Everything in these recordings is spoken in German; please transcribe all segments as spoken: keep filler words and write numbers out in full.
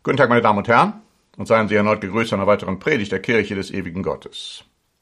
Guten Tag, meine Damen und Herren, und seien Sie erneut gegrüßt zu einer weiteren Predigt der Kirche des ewigen Gottes.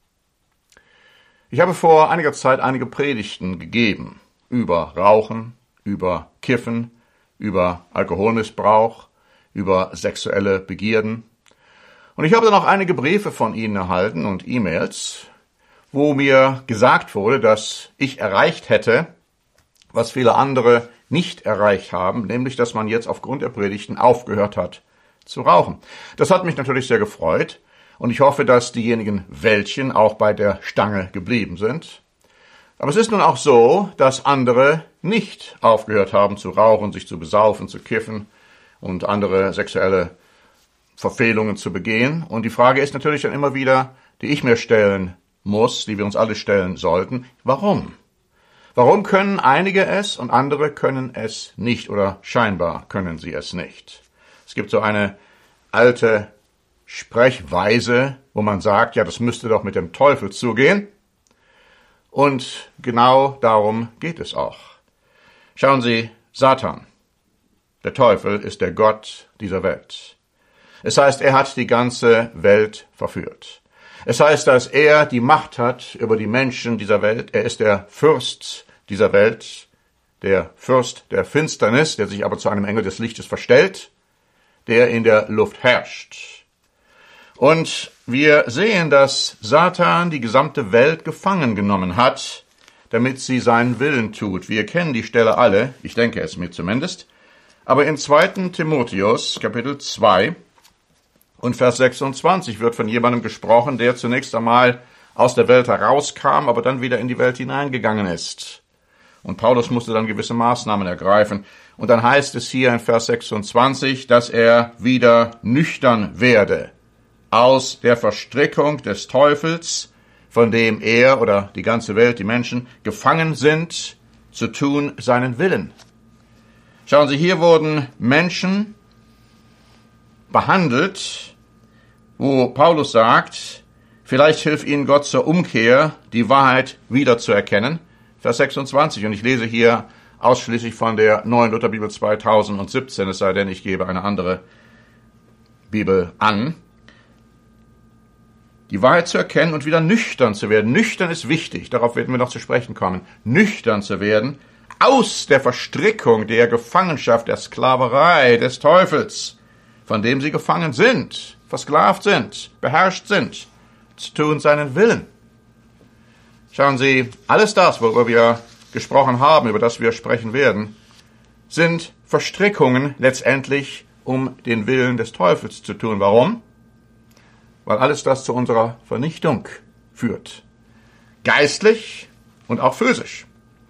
Ich habe vor einiger Zeit einige Predigten gegeben über Rauchen, über Kiffen, über Alkoholmissbrauch, über sexuelle Begierden. Und ich habe dann auch einige Briefe von Ihnen erhalten und E-Mails, wo mir gesagt wurde, dass ich erreicht hätte, was viele andere nicht erreicht haben, nämlich dass man jetzt aufgrund der Predigten aufgehört hat zu rauchen. Das hat mich natürlich sehr gefreut und ich hoffe, dass diejenigen welchen auch bei der Stange geblieben sind. Aber es ist nun auch so, dass andere nicht aufgehört haben zu rauchen, sich zu besaufen, zu kiffen und andere sexuelle Verfehlungen zu begehen. Und die Frage ist natürlich dann immer wieder, die ich mir stellen muss, die wir uns alle stellen sollten, warum? Warum können einige es und andere können es nicht oder scheinbar können sie es nicht? Es gibt so eine alte Sprechweise, wo man sagt, ja, das müsste doch mit dem Teufel zugehen. Und genau darum geht es auch. Schauen Sie, Satan, der Teufel, ist der Gott dieser Welt. Es heißt, er hat die ganze Welt verführt. Es heißt, dass er die Macht hat über die Menschen dieser Welt. Er ist der Fürst dieser Welt, der Fürst der Finsternis, der sich aber zu einem Engel des Lichtes verstellt, der in der Luft herrscht. Und wir sehen, dass Satan die gesamte Welt gefangen genommen hat, damit sie seinen Willen tut. Wir kennen die Stelle alle, ich denke es mir zumindest. Aber in zweiten Timotheus, Kapitel zwei und Vers sechsundzwanzig wird von jemandem gesprochen, der zunächst einmal aus der Welt herauskam, aber dann wieder in die Welt hineingegangen ist. Und Paulus musste dann gewisse Maßnahmen ergreifen. Und dann heißt es hier in Vers sechsundzwanzig, dass er wieder nüchtern werde aus der Verstrickung des Teufels, von dem er oder die ganze Welt, die Menschen, gefangen sind, zu tun seinen Willen. Schauen Sie, hier wurden Menschen behandelt, wo Paulus sagt, vielleicht hilft ihnen Gott zur Umkehr, die Wahrheit wiederzuerkennen. Vers sechsundzwanzig, und ich lese hier ausschließlich von der Neuen Lutherbibel zweitausendsiebzehn, es sei denn, ich gebe eine andere Bibel an. Die Wahrheit zu erkennen und wieder nüchtern zu werden. Nüchtern ist wichtig, darauf werden wir noch zu sprechen kommen. Nüchtern zu werden, aus der Verstrickung der Gefangenschaft, der Sklaverei des Teufels, von dem sie gefangen sind, versklavt sind, beherrscht sind, zu tun seinen Willen. Schauen Sie, alles das, worüber wir gesprochen haben, über das wir sprechen werden, sind Verstrickungen letztendlich, um den Willen des Teufels zu tun. Warum? Weil alles das zu unserer Vernichtung führt. Geistlich und auch physisch.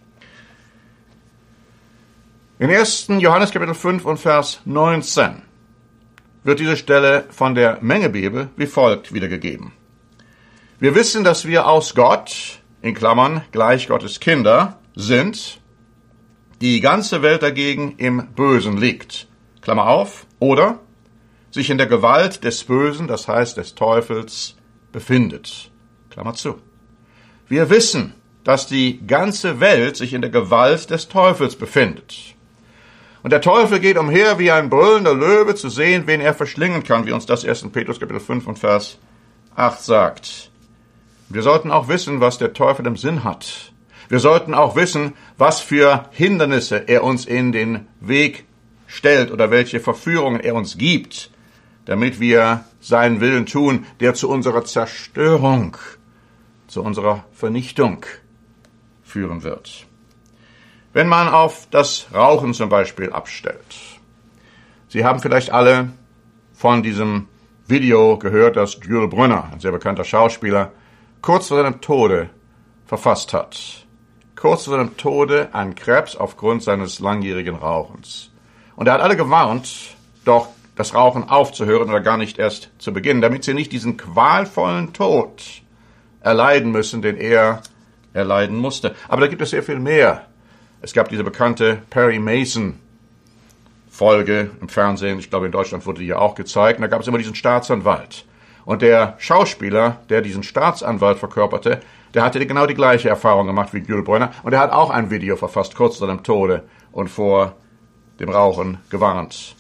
In ersten Johannes Kapitel fünf und Vers neunzehn wird diese Stelle von der Mengebibel wie folgt wiedergegeben. Wir wissen, dass wir aus Gott, in Klammern gleich Gottes Kinder, sind, die ganze Welt dagegen im Bösen liegt, Klammer auf, oder sich in der Gewalt des Bösen, das heißt des Teufels, befindet, Klammer zu. Wir wissen, dass die ganze Welt sich in der Gewalt des Teufels befindet. Und der Teufel geht umher wie ein brüllender Löwe, zu sehen, wen er verschlingen kann, wie uns das ersten Petrus Kapitel fünf und Vers acht sagt. Wir sollten auch wissen, was der Teufel im Sinn hat. Wir sollten auch wissen, was für Hindernisse er uns in den Weg stellt oder welche Verführungen er uns gibt, damit wir seinen Willen tun, der zu unserer Zerstörung, zu unserer Vernichtung führen wird. Wenn man auf das Rauchen zum Beispiel abstellt. Sie haben vielleicht alle von diesem Video gehört, das Yul Brynner, ein sehr bekannter Schauspieler, kurz vor seinem Tode verfasst hat. Kurz vor seinem Tode an Krebs aufgrund seines langjährigen Rauchens. Und er hat alle gewarnt, doch das Rauchen aufzuhören oder gar nicht erst zu beginnen, damit sie nicht diesen qualvollen Tod erleiden müssen, den er erleiden musste. Aber da gibt es sehr viel mehr. Es gab diese bekannte Perry Mason Folge im Fernsehen, ich glaube in Deutschland wurde die ja auch gezeigt, und da gab es immer diesen Staatsanwalt. Und der Schauspieler, der diesen Staatsanwalt verkörperte, der hatte genau die gleiche Erfahrung gemacht wie Yul Brynner, und er hat auch ein Video verfasst, kurz vor seinem Tode und vor dem Rauchen gewarnt.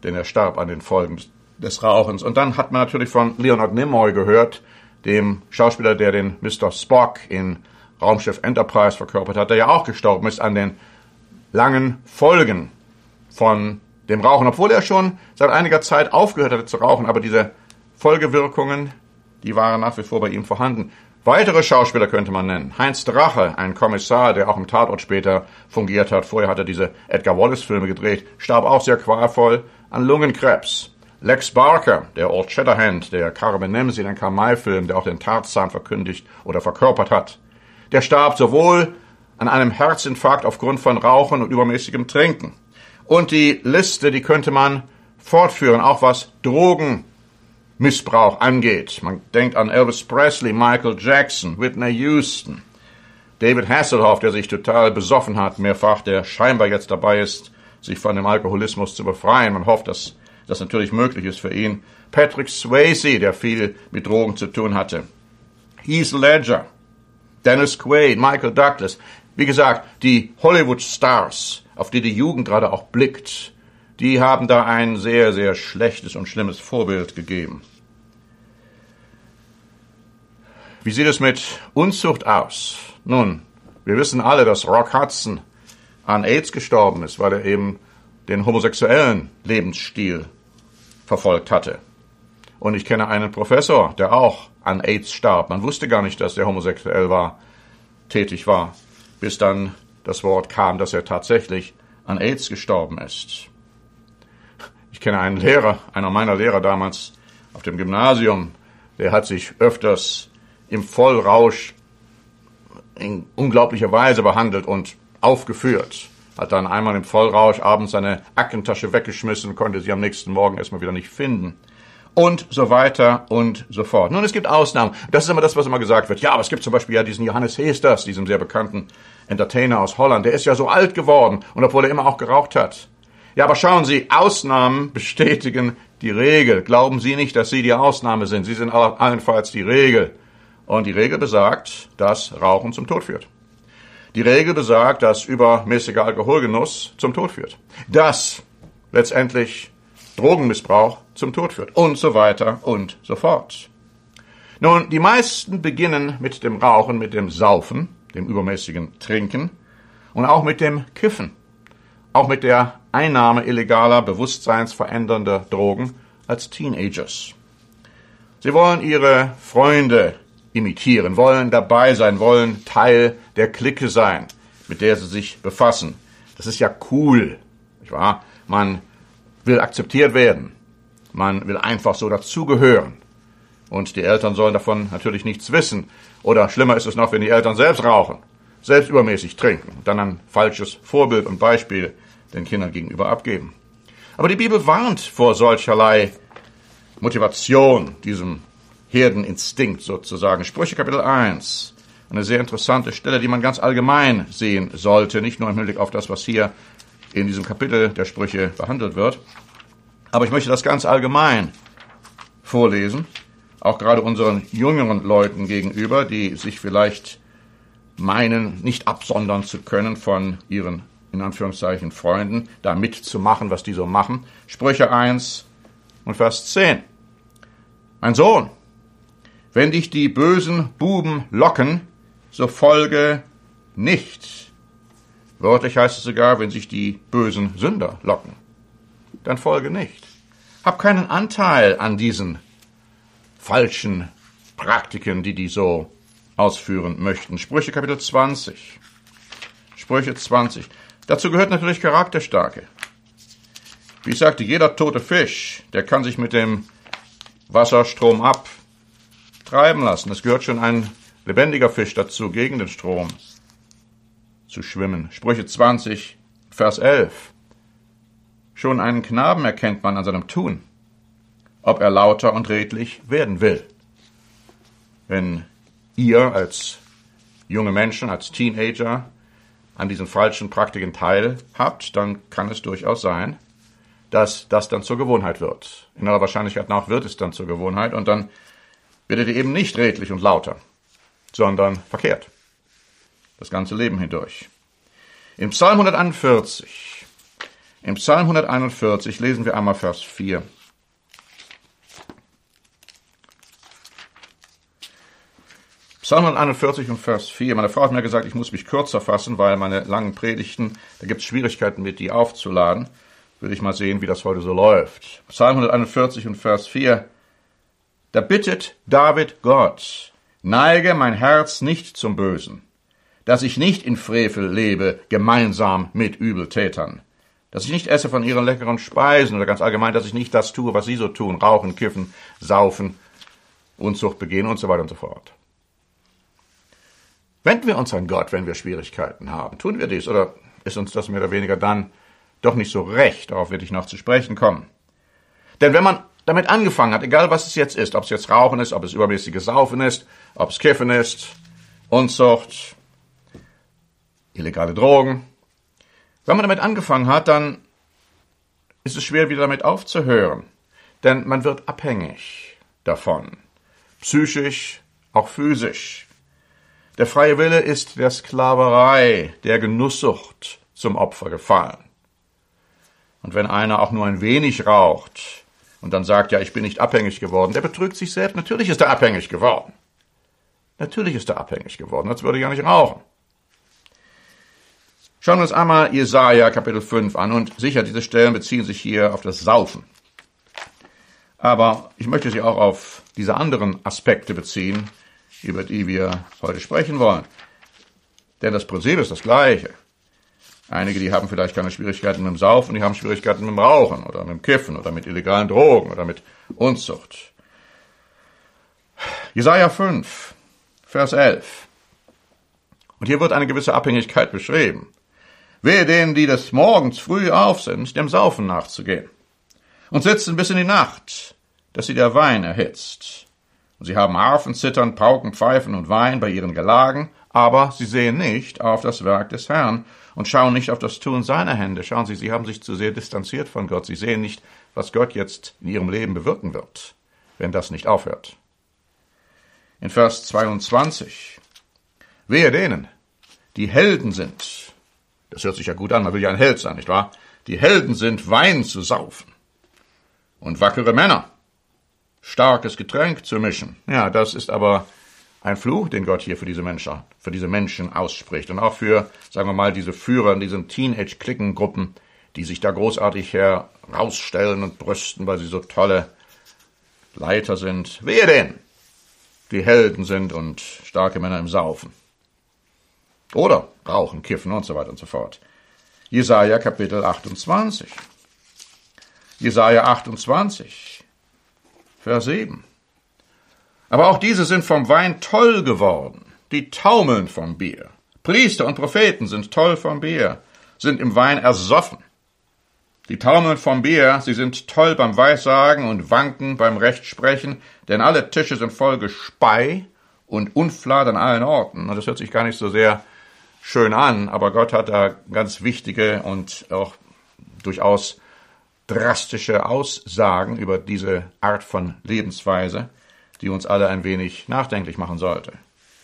denn er starb an den Folgen des Rauchens. Und dann hat man natürlich von Leonard Nimoy gehört, dem Schauspieler, der den Mister Spock in Raumschiff Enterprise verkörpert hat, der ja auch gestorben ist an den langen Folgen von dem Rauchen, obwohl er schon seit einiger Zeit aufgehört hatte zu rauchen, aber diese Folgewirkungen, die waren nach wie vor bei ihm vorhanden. Weitere Schauspieler könnte man nennen. Heinz Drache, ein Kommissar, der auch im Tatort später fungiert hat. Vorher hat er diese Edgar Wallace-Filme gedreht, starb auch sehr qualvoll an Lungenkrebs. Lex Barker, der Old Shatterhand, der Carmen Nemsi in den Karl-May-Film, der auch den Tarzan verkündigt oder verkörpert hat. Der starb sowohl an einem Herzinfarkt aufgrund von Rauchen und übermäßigem Trinken. Und die Liste, die könnte man fortführen, auch was Drogenmissbrauch angeht. Man denkt an Elvis Presley, Michael Jackson, Whitney Houston, David Hasselhoff, der sich total besoffen hat, mehrfach, der scheinbar jetzt dabei ist, sich von dem Alkoholismus zu befreien. Man hofft, dass das natürlich möglich ist für ihn. Patrick Swayze, der viel mit Drogen zu tun hatte. Heath Ledger, Dennis Quaid, Michael Douglas. Wie gesagt, die Hollywood-Stars, auf die die Jugend gerade auch blickt, die haben da ein sehr, sehr schlechtes und schlimmes Vorbild gegeben. Wie sieht es mit Unzucht aus? Nun, wir wissen alle, dass Rock Hudson an AIDS gestorben ist, weil er eben den homosexuellen Lebensstil verfolgt hatte. Und ich kenne einen Professor, der auch an AIDS starb. Man wusste gar nicht, dass er homosexuell war, tätig war, bis dann das Wort kam, dass er tatsächlich an AIDS gestorben ist. Ich kenne einen Lehrer, einer meiner Lehrer damals auf dem Gymnasium, der hat sich öfters im Vollrausch in unglaublicher Weise behandelt und aufgeführt. Hat dann einmal im Vollrausch abends seine Aktentasche weggeschmissen, konnte sie am nächsten Morgen erstmal wieder nicht finden. Und so weiter und so fort. Nun, es gibt Ausnahmen. Das ist immer das, was immer gesagt wird. Ja, aber es gibt zum Beispiel ja diesen Johannes Heesters, diesen sehr bekannten Entertainer aus Holland. Der ist ja so alt geworden und obwohl er immer auch geraucht hat. Ja, aber schauen Sie, Ausnahmen bestätigen die Regel. Glauben Sie nicht, dass Sie die Ausnahme sind. Sie sind allenfalls die Regel. Und die Regel besagt, dass Rauchen zum Tod führt. Die Regel besagt, dass übermäßiger Alkoholgenuss zum Tod führt. Dass letztendlich Drogenmissbrauch zum Tod führt. Und so weiter und so fort. Nun, die meisten beginnen mit dem Rauchen, mit dem Saufen, dem übermäßigen Trinken und auch mit dem Kiffen. Auch mit der Einnahme illegaler, bewusstseinsverändernder Drogen als Teenagers. Sie wollen ihre Freunde imitieren, wollen dabei sein, wollen Teil der Clique sein, mit der sie sich befassen. Das ist ja cool, nicht wahr? Man will akzeptiert werden. Man will einfach so dazugehören. Und die Eltern sollen davon natürlich nichts wissen. Oder schlimmer ist es noch, wenn die Eltern selbst rauchen, selbst übermäßig trinken und dann ein falsches Vorbild und Beispiel den Kindern gegenüber abgeben. Aber die Bibel warnt vor solcherlei Motivation, diesem Herdeninstinkt sozusagen. Sprüche Kapitel eins, eine sehr interessante Stelle, die man ganz allgemein sehen sollte, nicht nur im Hinblick auf das, was hier in diesem Kapitel der Sprüche behandelt wird. Aber ich möchte das ganz allgemein vorlesen, auch gerade unseren jüngeren Leuten gegenüber, die sich vielleicht meinen, nicht absondern zu können von ihren, in Anführungszeichen, Freunden, da mitzumachen, was die so machen. Sprüche eins und Vers zehn. Mein Sohn, wenn dich die bösen Buben locken, so folge nicht. Wörtlich heißt es sogar, wenn sich die bösen Sünder locken, dann folge nicht. Hab keinen Anteil an diesen falschen Praktiken, die die so ausführen möchten. Sprüche Kapitel zwanzig. Sprüche zwanzig. Dazu gehört natürlich Charakterstärke. Wie ich sagte, jeder tote Fisch, der kann sich mit dem Wasserstrom abtreiben lassen. Es gehört schon ein lebendiger Fisch dazu, gegen den Strom zu schwimmen. Sprüche zwanzig, Vers elf. Schon einen Knaben erkennt man an seinem Tun, ob er lauter und redlich werden will. Wenn ihr als junge Menschen, als Teenager an diesen falschen Praktiken teilhabt, dann kann es durchaus sein, dass das dann zur Gewohnheit wird. In aller Wahrscheinlichkeit nach wird es dann zur Gewohnheit und dann werdet ihr eben nicht redlich und lauter, sondern verkehrt. Das ganze Leben hindurch. Im Psalm hunderteinundvierzig, Im Psalm hunderteinundvierzig lesen wir einmal Vers vier. Psalm hunderteinundvierzig und Vers vier. Meine Frau hat mir gesagt, ich muss mich kürzer fassen, weil meine langen Predigten, da gibt es Schwierigkeiten mit, die aufzuladen. Will ich mal sehen, wie das heute so läuft. Psalm hunderteinundvierzig und Vers vier. Da bittet David Gott, neige mein Herz nicht zum Bösen, dass ich nicht in Frevel lebe, gemeinsam mit Übeltätern, dass ich nicht esse von ihren leckeren Speisen oder ganz allgemein, dass ich nicht das tue, was sie so tun, rauchen, kiffen, saufen, Unzucht begehen und so weiter und so fort. Wenden wir uns an Gott, wenn wir Schwierigkeiten haben. Tun wir dies oder ist uns das mehr oder weniger dann doch nicht so recht? Darauf werde ich noch zu sprechen kommen. Denn wenn man damit angefangen hat, egal was es jetzt ist, ob es jetzt Rauchen ist, ob es übermäßiges Saufen ist, ob es Kiffen ist, Unzucht, illegale Drogen. Wenn man damit angefangen hat, dann ist es schwer, wieder damit aufzuhören. Denn man wird abhängig davon. Psychisch, auch physisch. Der freie Wille ist der Sklaverei, der Genusssucht zum Opfer gefallen. Und wenn einer auch nur ein wenig raucht und dann sagt, ja, ich bin nicht abhängig geworden, der betrügt sich selbst. Natürlich ist er abhängig geworden. Natürlich ist er abhängig geworden, sonst würde er ja nicht rauchen. Schauen wir uns einmal Jesaja Kapitel fünf an. Und sicher, diese Stellen beziehen sich hier auf das Saufen. Aber ich möchte sie auch auf diese anderen Aspekte beziehen, über die wir heute sprechen wollen. Denn das Prinzip ist das gleiche. Einige, die haben vielleicht keine Schwierigkeiten mit dem Saufen, die haben Schwierigkeiten mit dem Rauchen oder mit dem Kiffen oder mit illegalen Drogen oder mit Unzucht. Jesaja fünf, Vers elf. Und hier wird eine gewisse Abhängigkeit beschrieben. Wehe denen, die des Morgens früh auf sind, dem Saufen nachzugehen und sitzen bis in die Nacht, dass sie der Wein erhitzt. Und sie haben Harfen, Zittern, Pauken, Pfeifen und Wein bei ihren Gelagen, aber sie sehen nicht auf das Werk des Herrn und schauen nicht auf das Tun seiner Hände. Schauen Sie, sie haben sich zu sehr distanziert von Gott. Sie sehen nicht, was Gott jetzt in ihrem Leben bewirken wird, wenn das nicht aufhört. In Vers zweiundzwanzig. Wehe denen, die Helden sind. Das hört sich ja gut an, man will ja ein Held sein, nicht wahr? Die Helden sind, Wein zu saufen. Und wackere Männer, starkes Getränk zu mischen. Ja, das ist aber ein Fluch, den Gott hier für diese Menschen, für diese Menschen ausspricht. Und auch für, sagen wir mal, diese Führer in diesen Teenage-Klickengruppen, die sich da großartig herausstellen und brüsten, weil sie so tolle Leiter sind. Wehe denen, die Helden sind und starke Männer im Saufen. Oder rauchen, kiffen und so weiter und so fort. Jesaja Kapitel achtundzwanzig. Jesaja achtundzwanzig, Vers sieben. Aber auch diese sind vom Wein toll geworden, die taumeln vom Bier. Priester und Propheten sind toll vom Bier, sind im Wein ersoffen. Die taumeln vom Bier, sie sind toll beim Weissagen und wanken beim Rechtsprechen, denn alle Tische sind voll Gespei und Unflat an allen Orten. Und das hört sich gar nicht so sehr schön an, aber Gott hat da ganz wichtige und auch durchaus drastische Aussagen über diese Art von Lebensweise, die uns alle ein wenig nachdenklich machen sollte.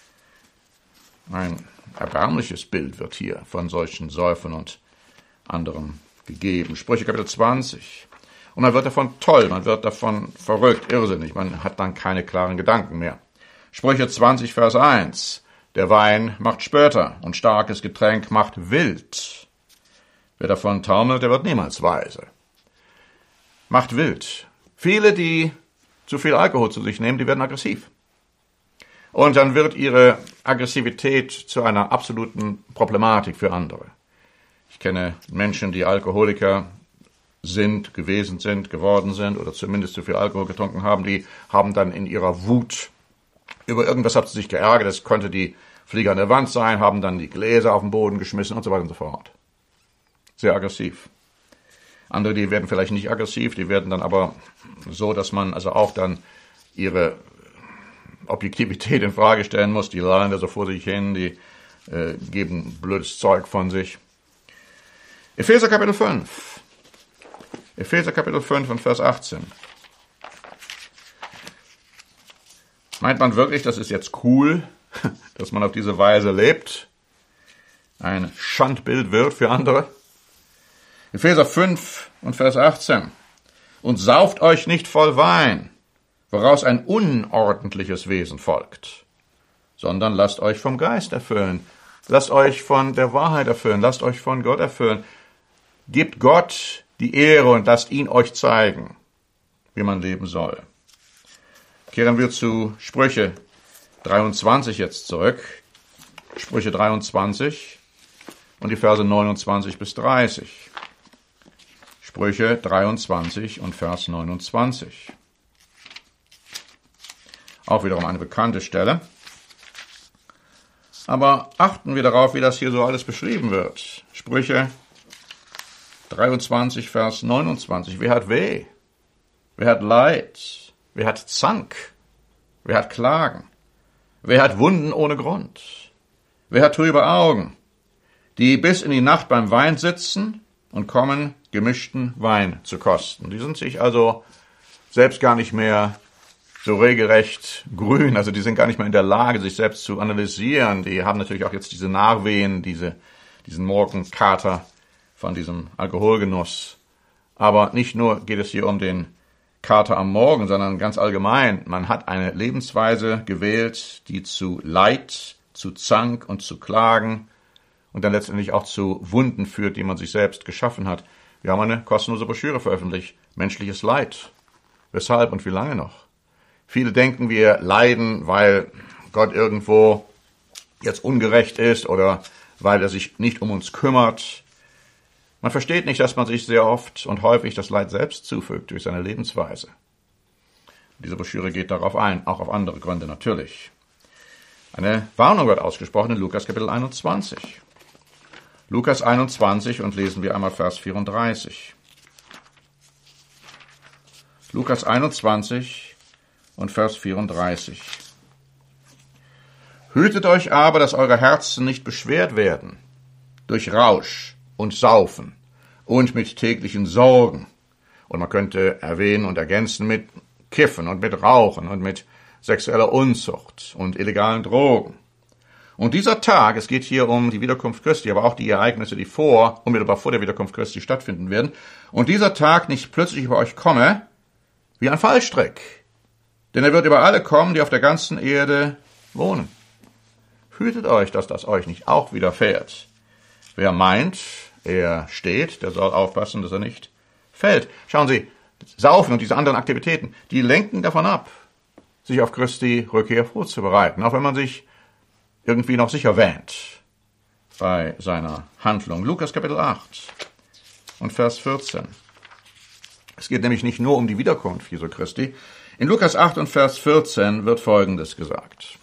Ein erbärmliches Bild wird hier von solchen Säufen und anderem gegeben. Sprüche Kapitel zwanzig. Und man wird davon toll, man wird davon verrückt, irrsinnig, man hat dann keine klaren Gedanken mehr. Sprüche zwanzig, Vers eins. Der Wein macht Spötter und starkes Getränk macht wild. Wer davon taumelt, der wird niemals weise. Macht wild. Viele, die zu viel Alkohol zu sich nehmen, die werden aggressiv. Und dann wird ihre Aggressivität zu einer absoluten Problematik für andere. Ich kenne Menschen, die Alkoholiker sind, gewesen sind, geworden sind oder zumindest zu viel Alkohol getrunken haben, die haben dann in ihrer Wut über irgendwas hat sie sich geärgert, es konnte die Flieger an der Wand sein, haben dann die Gläser auf den Boden geschmissen und so weiter und so fort. Sehr aggressiv. Andere, die werden vielleicht nicht aggressiv, die werden dann aber so, dass man also auch dann ihre Objektivität in Frage stellen muss. Die lallen da so vor sich hin, die äh, geben blödes Zeug von sich. Epheser Kapitel fünf. Epheser Kapitel fünf und Vers achtzehn. Meint man wirklich, das ist jetzt cool, dass man auf diese Weise lebt? Ein Schandbild wird für andere? Epheser fünf und Vers achtzehn. Und sauft euch nicht voll Wein, woraus ein unordentliches Wesen folgt, sondern lasst euch vom Geist erfüllen. Lasst euch von der Wahrheit erfüllen. Lasst euch von Gott erfüllen. Gebt Gott die Ehre und lasst ihn euch zeigen, wie man leben soll. Kehren wir zu Sprüche dreiundzwanzig jetzt zurück. Sprüche dreiundzwanzig und die Verse neunundzwanzig bis dreißig. Sprüche dreiundzwanzig und Vers neunundzwanzig. Auch wiederum eine bekannte Stelle. Aber achten wir darauf, wie das hier so alles beschrieben wird. Sprüche dreiundzwanzig, Vers neunundzwanzig. Wer hat weh? Wer hat Leid? Wer hat Zank? Wer hat Klagen? Wer hat Wunden ohne Grund? Wer hat trübe Augen? Die bis in die Nacht beim Wein sitzen und kommen, gemischten Wein zu kosten. Die sind sich also selbst gar nicht mehr so regelrecht grün, also die sind gar nicht mehr in der Lage, sich selbst zu analysieren. Die haben natürlich auch jetzt diese Nachwehen, diese, diesen Morgenkater von diesem Alkoholgenuss. Aber nicht nur geht es hier um den Kater am Morgen, sondern ganz allgemein. Man hat eine Lebensweise gewählt, die zu Leid, zu Zank und zu Klagen und dann letztendlich auch zu Wunden führt, die man sich selbst geschaffen hat. Wir haben eine kostenlose Broschüre veröffentlicht, Menschliches Leid. Weshalb und wie lange noch? Viele denken, wir leiden, weil Gott irgendwo jetzt ungerecht ist oder weil er sich nicht um uns kümmert. Man versteht nicht, dass man sich sehr oft und häufig das Leid selbst zufügt durch seine Lebensweise. Diese Broschüre geht darauf ein, auch auf andere Gründe natürlich. Eine Warnung wird ausgesprochen in Lukas Kapitel einundzwanzig. Lukas einundzwanzig und lesen wir einmal Vers vierunddreißig. Lukas einundzwanzig und Vers vierunddreißig. Hütet euch aber, dass eure Herzen nicht beschwert werden durch Rausch und Saufen und mit täglichen Sorgen. Und man könnte erwähnen und ergänzen mit Kiffen und mit Rauchen und mit sexueller Unzucht und illegalen Drogen. Und dieser Tag, es geht hier um die Wiederkunft Christi, aber auch die Ereignisse, die vor, unmittelbar vor der Wiederkunft Christi stattfinden werden, und dieser Tag nicht plötzlich über euch komme, wie ein Fallstrick. Denn er wird über alle kommen, die auf der ganzen Erde wohnen. Hütet euch, dass das euch nicht auch widerfährt. Wer meint, er steht, der soll aufpassen, dass er nicht fällt. Schauen Sie, Saufen und diese anderen Aktivitäten, die lenken davon ab, sich auf Christi Rückkehr vorzubereiten, auch wenn man sich irgendwie noch sicher wähnt bei seiner Handlung. Lukas Kapitel acht und Vers vierzehn. Es geht nämlich nicht nur um die Wiederkunft Jesu Christi. In Lukas acht und Vers vierzehn wird Folgendes gesagt.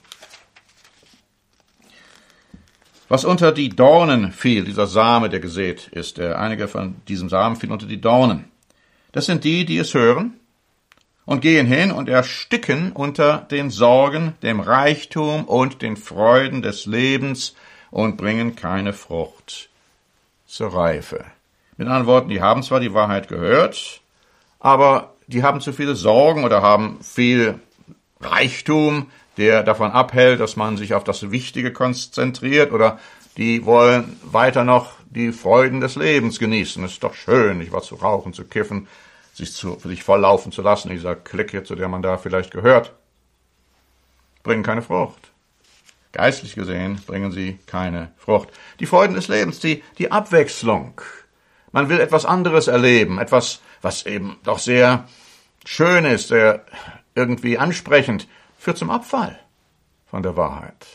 Was unter die Dornen fiel, dieser Same, der gesät ist, der einige von diesem Samen fielen unter die Dornen. Das sind die, die es hören und gehen hin und ersticken unter den Sorgen, dem Reichtum und den Freuden des Lebens und bringen keine Frucht zur Reife. Mit anderen Worten, die haben zwar die Wahrheit gehört, aber die haben zu viele Sorgen oder haben viel Reichtum, der davon abhält, dass man sich auf das Wichtige konzentriert, oder die wollen weiter noch die Freuden des Lebens genießen. Es ist doch schön, nicht was zu rauchen, zu kiffen, sich, zu, sich volllaufen zu lassen, dieser Clique, zu der man da vielleicht gehört. Bringen keine Frucht. Geistlich gesehen bringen sie keine Frucht. Die Freuden des Lebens, die, die Abwechslung. Man will etwas anderes erleben, etwas, was eben doch sehr schön ist, sehr irgendwie ansprechend, führt zum Abfall von der Wahrheit.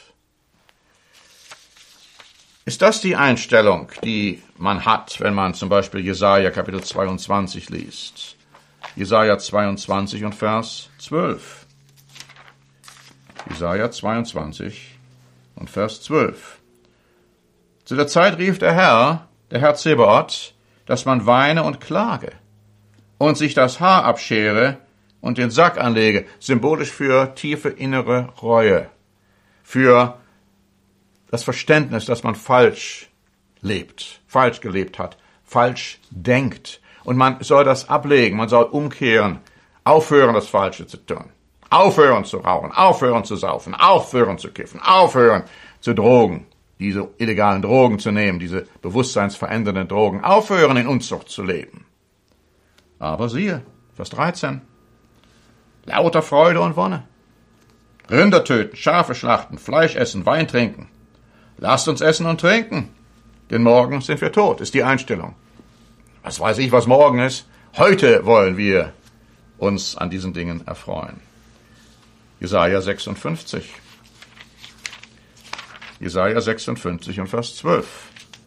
Ist das die Einstellung, die man hat, wenn man zum Beispiel Jesaja Kapitel zweiundzwanzig liest? Jesaja zweiundzwanzig und Vers zwölf. Jesaja zweiundzwanzig und Vers zwölf. Zu der Zeit rief der Herr, der Herr Zebaoth, dass man weine und klage und sich das Haar abschere und den Sack anlege, symbolisch für tiefe innere Reue, für das Verständnis, dass man falsch lebt, falsch gelebt hat, falsch denkt. Und man soll das ablegen, man soll umkehren, aufhören, das Falsche zu tun, aufhören zu rauchen, aufhören zu saufen, aufhören zu kiffen, aufhören zu drogen, diese illegalen Drogen zu nehmen, diese bewusstseinsverändernden Drogen, aufhören in Unzucht zu leben. Aber siehe, Vers dreizehn, lauter Freude und Wonne. Rinder töten, Schafe schlachten, Fleisch essen, Wein trinken. Lasst uns essen und trinken, denn morgen sind wir tot, ist die Einstellung. Was weiß ich, was morgen ist? Heute wollen wir uns an diesen Dingen erfreuen. Jesaja sechsundfünfzig. Jesaja sechsundfünfzig und Vers zwölf.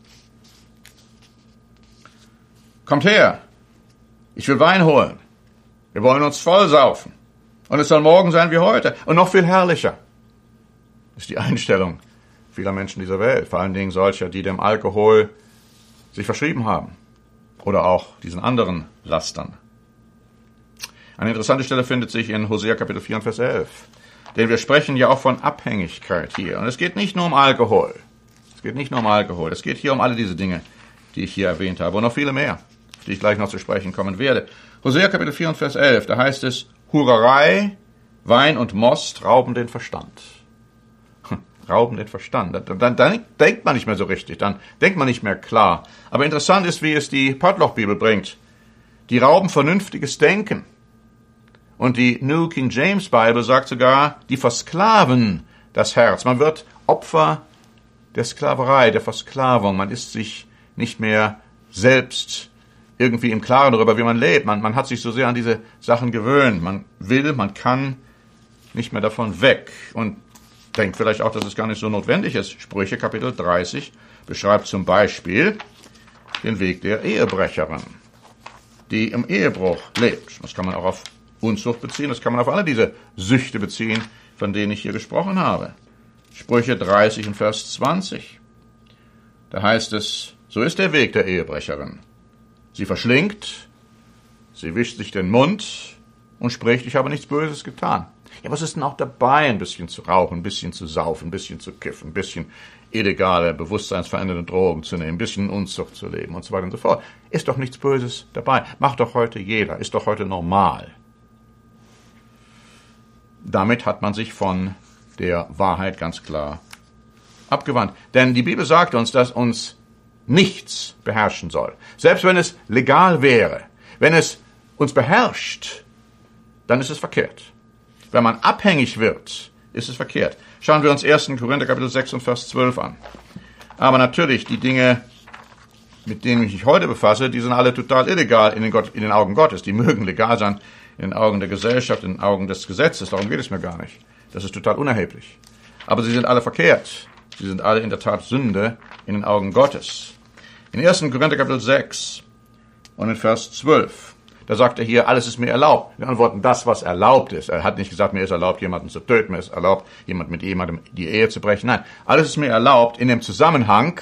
Kommt her, ich will Wein holen. Wir wollen uns voll saufen. Und es soll morgen sein wie heute. Und noch viel herrlicher ist die Einstellung vieler Menschen dieser Welt. Vor allen Dingen solcher, die dem Alkohol sich verschrieben haben. Oder auch diesen anderen Lastern. Eine interessante Stelle findet sich in Hosea Kapitel vier und Vers elf. Denn wir sprechen ja auch von Abhängigkeit hier. Und es geht nicht nur um Alkohol. Es geht nicht nur um Alkohol. Es geht hier um alle diese Dinge, die ich hier erwähnt habe. Und noch viele mehr, auf die ich gleich noch zu sprechen kommen werde. Hosea Kapitel vier und Vers elf, da heißt es, Hurerei, Wein und Most rauben den Verstand. Rauben den Verstand. Dann, dann, dann denkt man nicht mehr so richtig. Dann denkt man nicht mehr klar. Aber interessant ist, wie es die Pottloch-Bibel bringt. Die rauben vernünftiges Denken. Und die New King James Bible sagt sogar, die versklaven das Herz. Man wird Opfer der Sklaverei, der Versklavung. Man ist sich nicht mehr selbst irgendwie im Klaren darüber, wie man lebt. Man, man hat sich so sehr an diese Sachen gewöhnt. Man will, man kann nicht mehr davon weg. Und denkt vielleicht auch, dass es gar nicht so notwendig ist. Sprüche Kapitel dreißig beschreibt zum Beispiel den Weg der Ehebrecherin, die im Ehebruch lebt. Das kann man auch auf Unzucht beziehen, das kann man auf alle diese Süchte beziehen, von denen ich hier gesprochen habe. Sprüche dreißig und Vers zwanzig. Da heißt es, so ist der Weg der Ehebrecherin. Sie verschlingt, sie wischt sich den Mund und spricht, ich habe nichts Böses getan. Ja, was ist denn auch dabei, ein bisschen zu rauchen, ein bisschen zu saufen, ein bisschen zu kiffen, ein bisschen illegale, bewusstseinsverändernde Drogen zu nehmen, ein bisschen Unzucht zu leben und so weiter und so fort. Ist doch nichts Böses dabei. Macht doch heute jeder, ist doch heute normal. Damit hat man sich von der Wahrheit ganz klar abgewandt. Denn die Bibel sagt uns, dass uns nichts beherrschen soll. Selbst wenn es legal wäre, wenn es uns beherrscht, dann ist es verkehrt. Wenn man abhängig wird, ist es verkehrt. Schauen wir uns ersten Korinther Kapitel sechs und Vers zwölf an. Aber natürlich, die Dinge, mit denen ich mich heute befasse, die sind alle total illegal in den, Gott, in den Augen Gottes. Die mögen legal sein in den Augen der Gesellschaft, in den Augen des Gesetzes. Darum geht es mir gar nicht. Das ist total unerheblich. Aber sie sind alle verkehrt. Sie sind alle in der Tat Sünde in den Augen Gottes. In ersten Korinther Kapitel sechs und in Vers zwölf. Da sagt er hier, alles ist mir erlaubt. Wir antworten, das, was erlaubt ist. Er hat nicht gesagt, mir ist erlaubt, jemanden zu töten, mir ist erlaubt, jemand mit jemandem die Ehe zu brechen. Nein, alles ist mir erlaubt in dem Zusammenhang.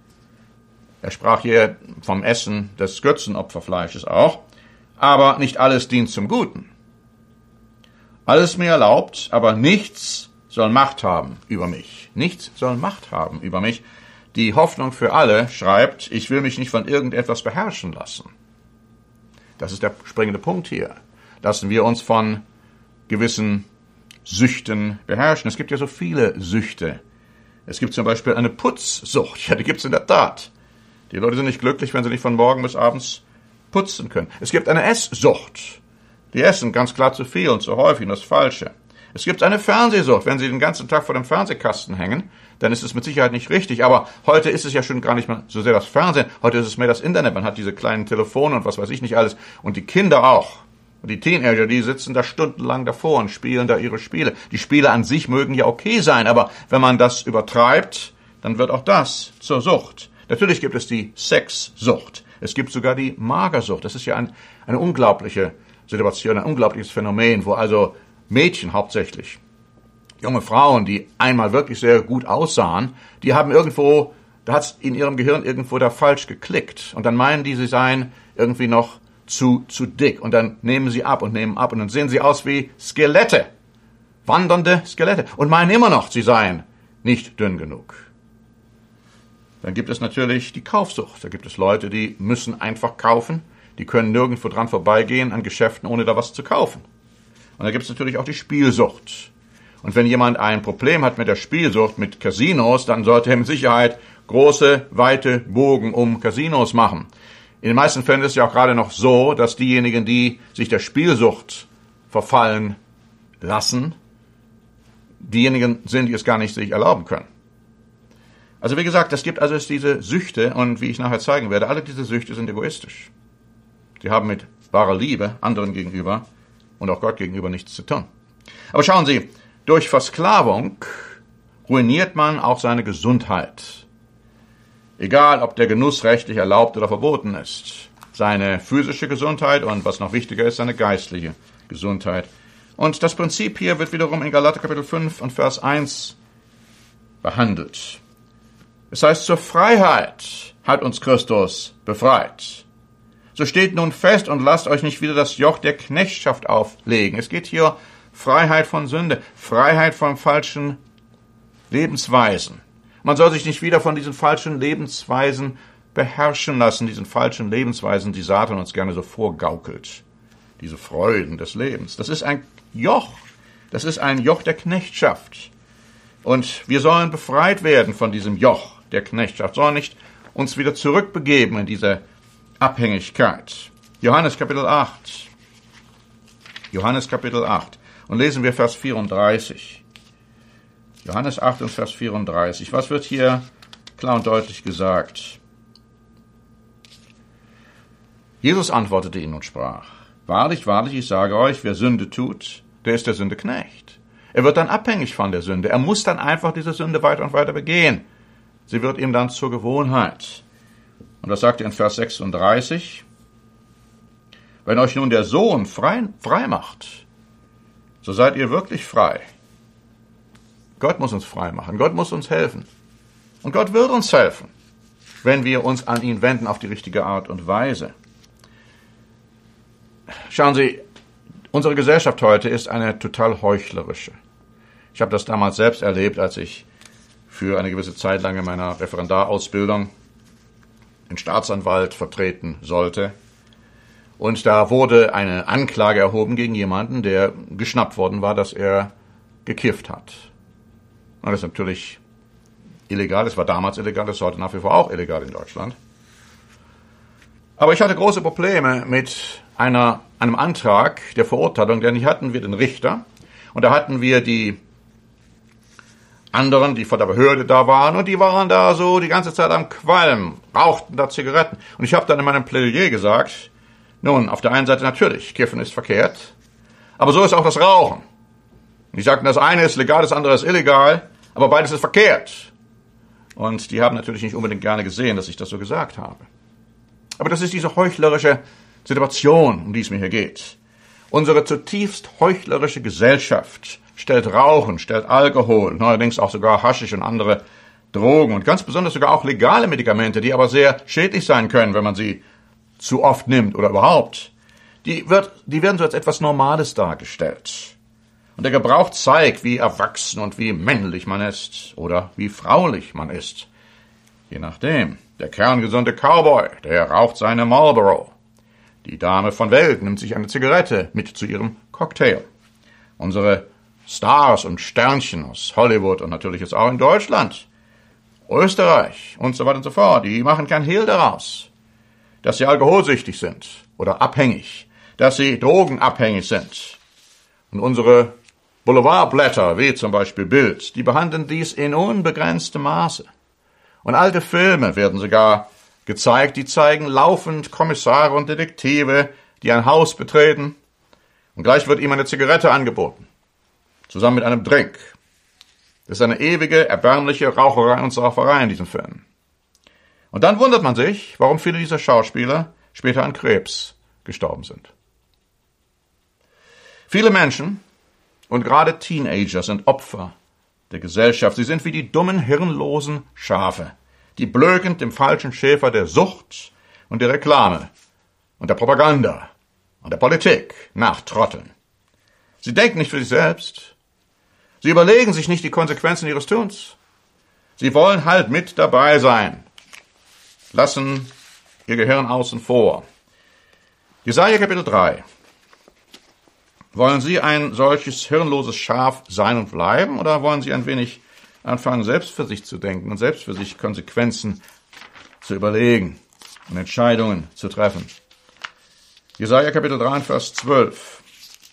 Er sprach hier vom Essen des Götzenopferfleisches auch. Aber nicht alles dient zum Guten. Alles ist mir erlaubt, aber nichts soll Macht haben über mich. Nichts soll Macht haben über mich. Die Hoffnung für alle schreibt, ich will mich nicht von irgendetwas beherrschen lassen. Das ist der springende Punkt hier. Lassen wir uns von gewissen Süchten beherrschen. Es gibt ja so viele Süchte. Es gibt zum Beispiel eine Putzsucht. Ja, die gibt es in der Tat. Die Leute sind nicht glücklich, wenn sie nicht von morgen bis abends putzen können. Es gibt eine Esssucht. Die essen ganz klar zu viel und zu häufig und das Falsche. Es gibt eine Fernsehsucht. Wenn sie den ganzen Tag vor dem Fernsehkasten hängen, dann ist es mit Sicherheit nicht richtig. Aber heute ist es ja schon gar nicht mehr so sehr das Fernsehen. Heute ist es mehr das Internet. Man hat diese kleinen Telefone und was weiß ich nicht alles. Und die Kinder auch. Und die Teenager, die sitzen da stundenlang davor und spielen da ihre Spiele. Die Spiele an sich mögen ja okay sein, aber wenn man das übertreibt, dann wird auch das zur Sucht. Natürlich gibt es die Sexsucht. Es gibt sogar die Magersucht. Das ist ja ein, eine unglaubliche Situation, ein unglaubliches Phänomen, wo also Mädchen hauptsächlich, junge Frauen, die einmal wirklich sehr gut aussahen, die haben irgendwo, da hat es in ihrem Gehirn irgendwo da falsch geklickt. Und dann meinen die, sie seien irgendwie noch zu, zu dick. Und dann nehmen sie ab und nehmen ab und dann sehen sie aus wie Skelette, wandernde Skelette. Und meinen immer noch, sie seien nicht dünn genug. Dann gibt es natürlich die Kaufsucht. Da gibt es Leute, die müssen einfach kaufen. Die können nirgendwo dran vorbeigehen an Geschäften, ohne da was zu kaufen. Und da gibt es natürlich auch die Spielsucht. Und wenn jemand ein Problem hat mit der Spielsucht, mit Casinos, dann sollte er mit Sicherheit große, weite Bogen um Casinos machen. In den meisten Fällen ist es ja auch gerade noch so, dass diejenigen, die sich der Spielsucht verfallen lassen, diejenigen sind, die es gar nicht sich erlauben können. Also wie gesagt, es gibt also diese Süchte, und wie ich nachher zeigen werde, alle diese Süchte sind egoistisch. Sie haben mit wahrer Liebe anderen gegenüber und auch Gott gegenüber nichts zu tun. Aber schauen Sie, durch Versklavung ruiniert man auch seine Gesundheit. Egal, ob der Genuss rechtlich erlaubt oder verboten ist. Seine physische Gesundheit und, was noch wichtiger ist, seine geistliche Gesundheit. Und das Prinzip hier wird wiederum in Galater Kapitel fünf und Vers eins behandelt. Es heißt, zur Freiheit hat uns Christus befreit. So steht nun fest und lasst euch nicht wieder das Joch der Knechtschaft auflegen. Es geht hier Freiheit von Sünde, Freiheit von falschen Lebensweisen. Man soll sich nicht wieder von diesen falschen Lebensweisen beherrschen lassen, diesen falschen Lebensweisen, die Satan uns gerne so vorgaukelt. Diese Freuden des Lebens. Das ist ein Joch. Das ist ein Joch der Knechtschaft. Und wir sollen befreit werden von diesem Joch der Knechtschaft, sollen nicht uns wieder zurückbegeben in diese Abhängigkeit. Johannes Kapitel acht. Johannes Kapitel acht. Und lesen wir Vers vierunddreißig. Johannes acht und Vers vierunddreißig. Was wird hier klar und deutlich gesagt? Jesus antwortete ihnen und sprach: Wahrlich, wahrlich, ich sage euch, wer Sünde tut, der ist der Sünde Knecht. Er wird dann abhängig von der Sünde. Er muss dann einfach diese Sünde weiter und weiter begehen. Sie wird ihm dann zur Gewohnheit. Und das sagt er in Vers sechsunddreißig. Wenn euch nun der Sohn frei, frei macht, so seid ihr wirklich frei. Gott muss uns frei machen. Gott muss uns helfen. Und Gott wird uns helfen, wenn wir uns an ihn wenden auf die richtige Art und Weise. Schauen Sie, unsere Gesellschaft heute ist eine total heuchlerische. Ich habe das damals selbst erlebt, als ich für eine gewisse Zeit lang in meiner Referendarausbildung den Staatsanwalt vertreten sollte. Und da wurde eine Anklage erhoben gegen jemanden, der geschnappt worden war, dass er gekifft hat. Und das ist natürlich illegal, es war damals illegal, das ist heute nach wie vor auch illegal in Deutschland. Aber ich hatte große Probleme mit einer, einem Antrag der Verurteilung, denn hier hatten wir den Richter und da hatten wir die anderen, die von der Behörde da waren, und die waren da so die ganze Zeit am Qualm, rauchten da Zigaretten. Und ich habe dann in meinem Plädoyer gesagt, nun, auf der einen Seite natürlich, Kiffen ist verkehrt, aber so ist auch das Rauchen. Und die sagten, das eine ist legal, das andere ist illegal, aber beides ist verkehrt. Und die haben natürlich nicht unbedingt gerne gesehen, dass ich das so gesagt habe. Aber das ist diese heuchlerische Situation, um die es mir hier geht. Unsere zutiefst heuchlerische Gesellschaft stellt Rauchen, stellt Alkohol, neuerdings auch sogar Haschisch und andere Drogen und ganz besonders sogar auch legale Medikamente, die aber sehr schädlich sein können, wenn man sie zu oft nimmt oder überhaupt. Die, wird, die werden so als etwas Normales dargestellt. Und der Gebrauch zeigt, wie erwachsen und wie männlich man ist oder wie fraulich man ist. Je nachdem. Der kerngesunde Cowboy, der raucht seine Marlboro. Die Dame von Welt nimmt sich eine Zigarette mit zu ihrem Cocktail. Unsere Stars und Sternchen aus Hollywood und natürlich jetzt auch in Deutschland, Österreich und so weiter und so fort, die machen kein Hehl daraus, dass sie alkoholsüchtig sind oder abhängig, dass sie drogenabhängig sind. Und unsere Boulevardblätter, wie zum Beispiel Bild, die behandeln dies in unbegrenztem Maße. Und alte Filme werden sogar gezeigt, die zeigen laufend Kommissare und Detektive, die ein Haus betreten, und gleich wird ihm eine Zigarette angeboten, zusammen mit einem Drink. Das ist eine ewige, erbärmliche Raucherei und Sauferei in diesen Filmen. Und dann wundert man sich, warum viele dieser Schauspieler später an Krebs gestorben sind. Viele Menschen und gerade Teenager sind Opfer der Gesellschaft. Sie sind wie die dummen, hirnlosen Schafe, die blökend dem falschen Schäfer der Sucht und der Reklame und der Propaganda und der Politik nachtrotteln. Sie denken nicht für sich selbst. Sie überlegen sich nicht die Konsequenzen ihres Tuns. Sie wollen halt mit dabei sein, lassen ihr Gehirn außen vor. Jesaja Kapitel drei. Wollen Sie ein solches hirnloses Schaf sein und bleiben, oder wollen Sie ein wenig anfangen, selbst für sich zu denken und selbst für sich Konsequenzen zu überlegen und Entscheidungen zu treffen? Jesaja Kapitel drei, Vers zwölf.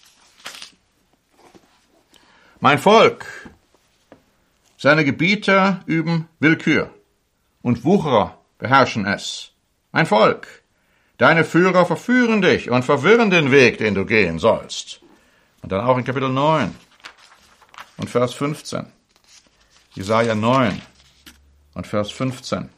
Mein Volk, seine Gebieter üben Willkür und Wucherer beherrschen es. Mein Volk, deine Führer verführen dich und verwirren den Weg, den du gehen sollst. Und dann auch in Kapitel neun und Vers fünfzehn. Jesaja neun und Vers fünfzehn.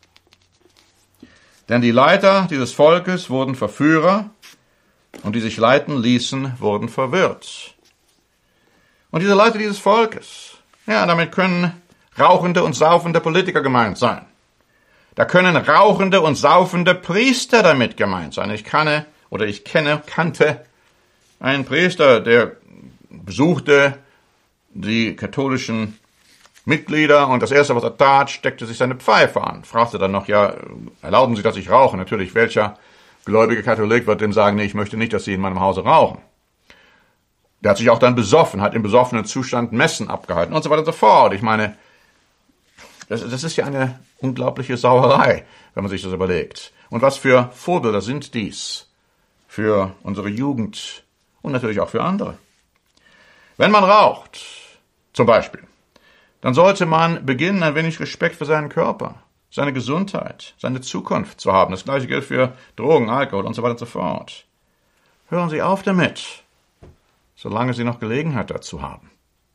Denn die Leiter dieses Volkes wurden Verführer und die sich leiten ließen, wurden verwirrt. Und diese Leiter dieses Volkes, ja, damit können rauchende und saufende Politiker gemeint sein. Da können rauchende und saufende Priester damit gemeint sein. Ich kann, oder ich kenne, kannte einen Priester, der besuchte die katholischen Mitglieder und das Erste, was er tat, steckte sich seine Pfeife an. Fragte dann noch, ja, erlauben Sie, dass ich rauche? Natürlich, welcher gläubige Katholik wird denn sagen, nee, ich möchte nicht, dass Sie in meinem Hause rauchen? Der hat sich auch dann besoffen, hat im besoffenen Zustand Messen abgehalten und so weiter und so fort. Ich meine, das, das ist ja eine unglaubliche Sauerei, wenn man sich das überlegt. Und was für Vorbilder sind dies für unsere Jugend und natürlich auch für andere? Wenn man raucht, zum Beispiel, dann sollte man beginnen, ein wenig Respekt für seinen Körper, seine Gesundheit, seine Zukunft zu haben. Das gleiche gilt für Drogen, Alkohol und so weiter und so fort. Hören Sie auf damit, solange Sie noch Gelegenheit dazu haben.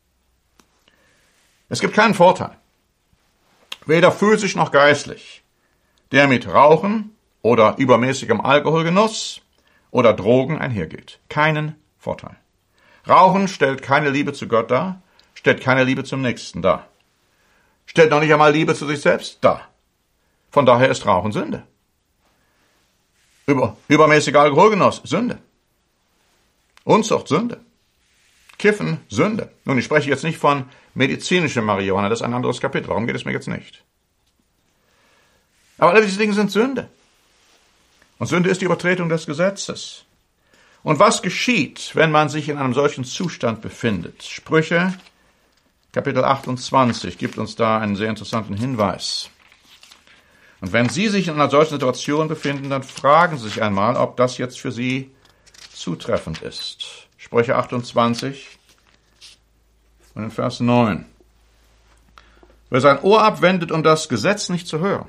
Es gibt keinen Vorteil, weder physisch noch geistlich, der mit Rauchen oder übermäßigem Alkoholgenuss oder Drogen einhergeht. Keinen Vorteil. Rauchen stellt keine Liebe zu Gott dar, stellt keine Liebe zum Nächsten dar, stellt noch nicht einmal Liebe zu sich selbst dar. Von daher ist Rauchen Sünde. Über, übermäßiger Alkoholgenuss, Sünde. Unzucht, Sünde. Kiffen, Sünde. Nun, ich spreche jetzt nicht von medizinischer Marihuana, das ist ein anderes Kapitel, darum geht es mir jetzt nicht. Aber all diese Dinge sind Sünde. Und Sünde ist die Übertretung des Gesetzes. Und was geschieht, wenn man sich in einem solchen Zustand befindet? Sprüche, Kapitel achtundzwanzig, gibt uns da einen sehr interessanten Hinweis. Und wenn Sie sich in einer solchen Situation befinden, dann fragen Sie sich einmal, ob das jetzt für Sie zutreffend ist. Sprüche achtundzwanzig und in Vers neun. Wer sein Ohr abwendet, um das Gesetz nicht zu hören,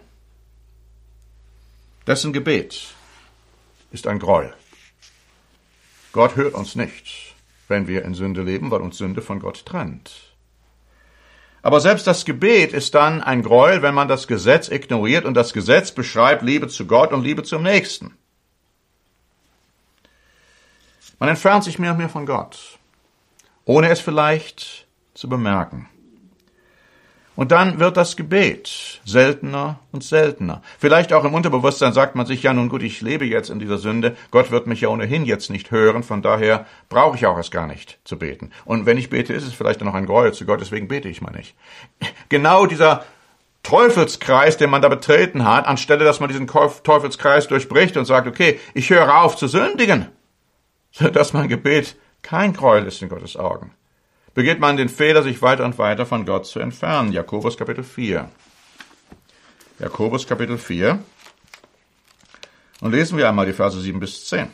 dessen Gebet ist ein Gräuel. Gott hört uns nicht, wenn wir in Sünde leben, weil uns Sünde von Gott trennt. Aber selbst das Gebet ist dann ein Gräuel, wenn man das Gesetz ignoriert, und das Gesetz beschreibt Liebe zu Gott und Liebe zum Nächsten. Man entfernt sich mehr und mehr von Gott, ohne es vielleicht zu bemerken. Und dann wird das Gebet seltener und seltener. Vielleicht auch im Unterbewusstsein sagt man sich, ja nun gut, ich lebe jetzt in dieser Sünde, Gott wird mich ja ohnehin jetzt nicht hören, von daher brauche ich auch erst gar nicht zu beten. Und wenn ich bete, ist es vielleicht noch ein Gräuel zu Gott, deswegen bete ich mal nicht. Genau dieser Teufelskreis, den man da betreten hat, anstelle dass man diesen Teufelskreis durchbricht und sagt, okay, ich höre auf zu sündigen, sodass mein Gebet kein Gräuel ist in Gottes Augen, begeht man den Fehler, sich weiter und weiter von Gott zu entfernen. Jakobus Kapitel vier. Jakobus Kapitel vier. Und lesen wir einmal die Verse sieben bis zehn.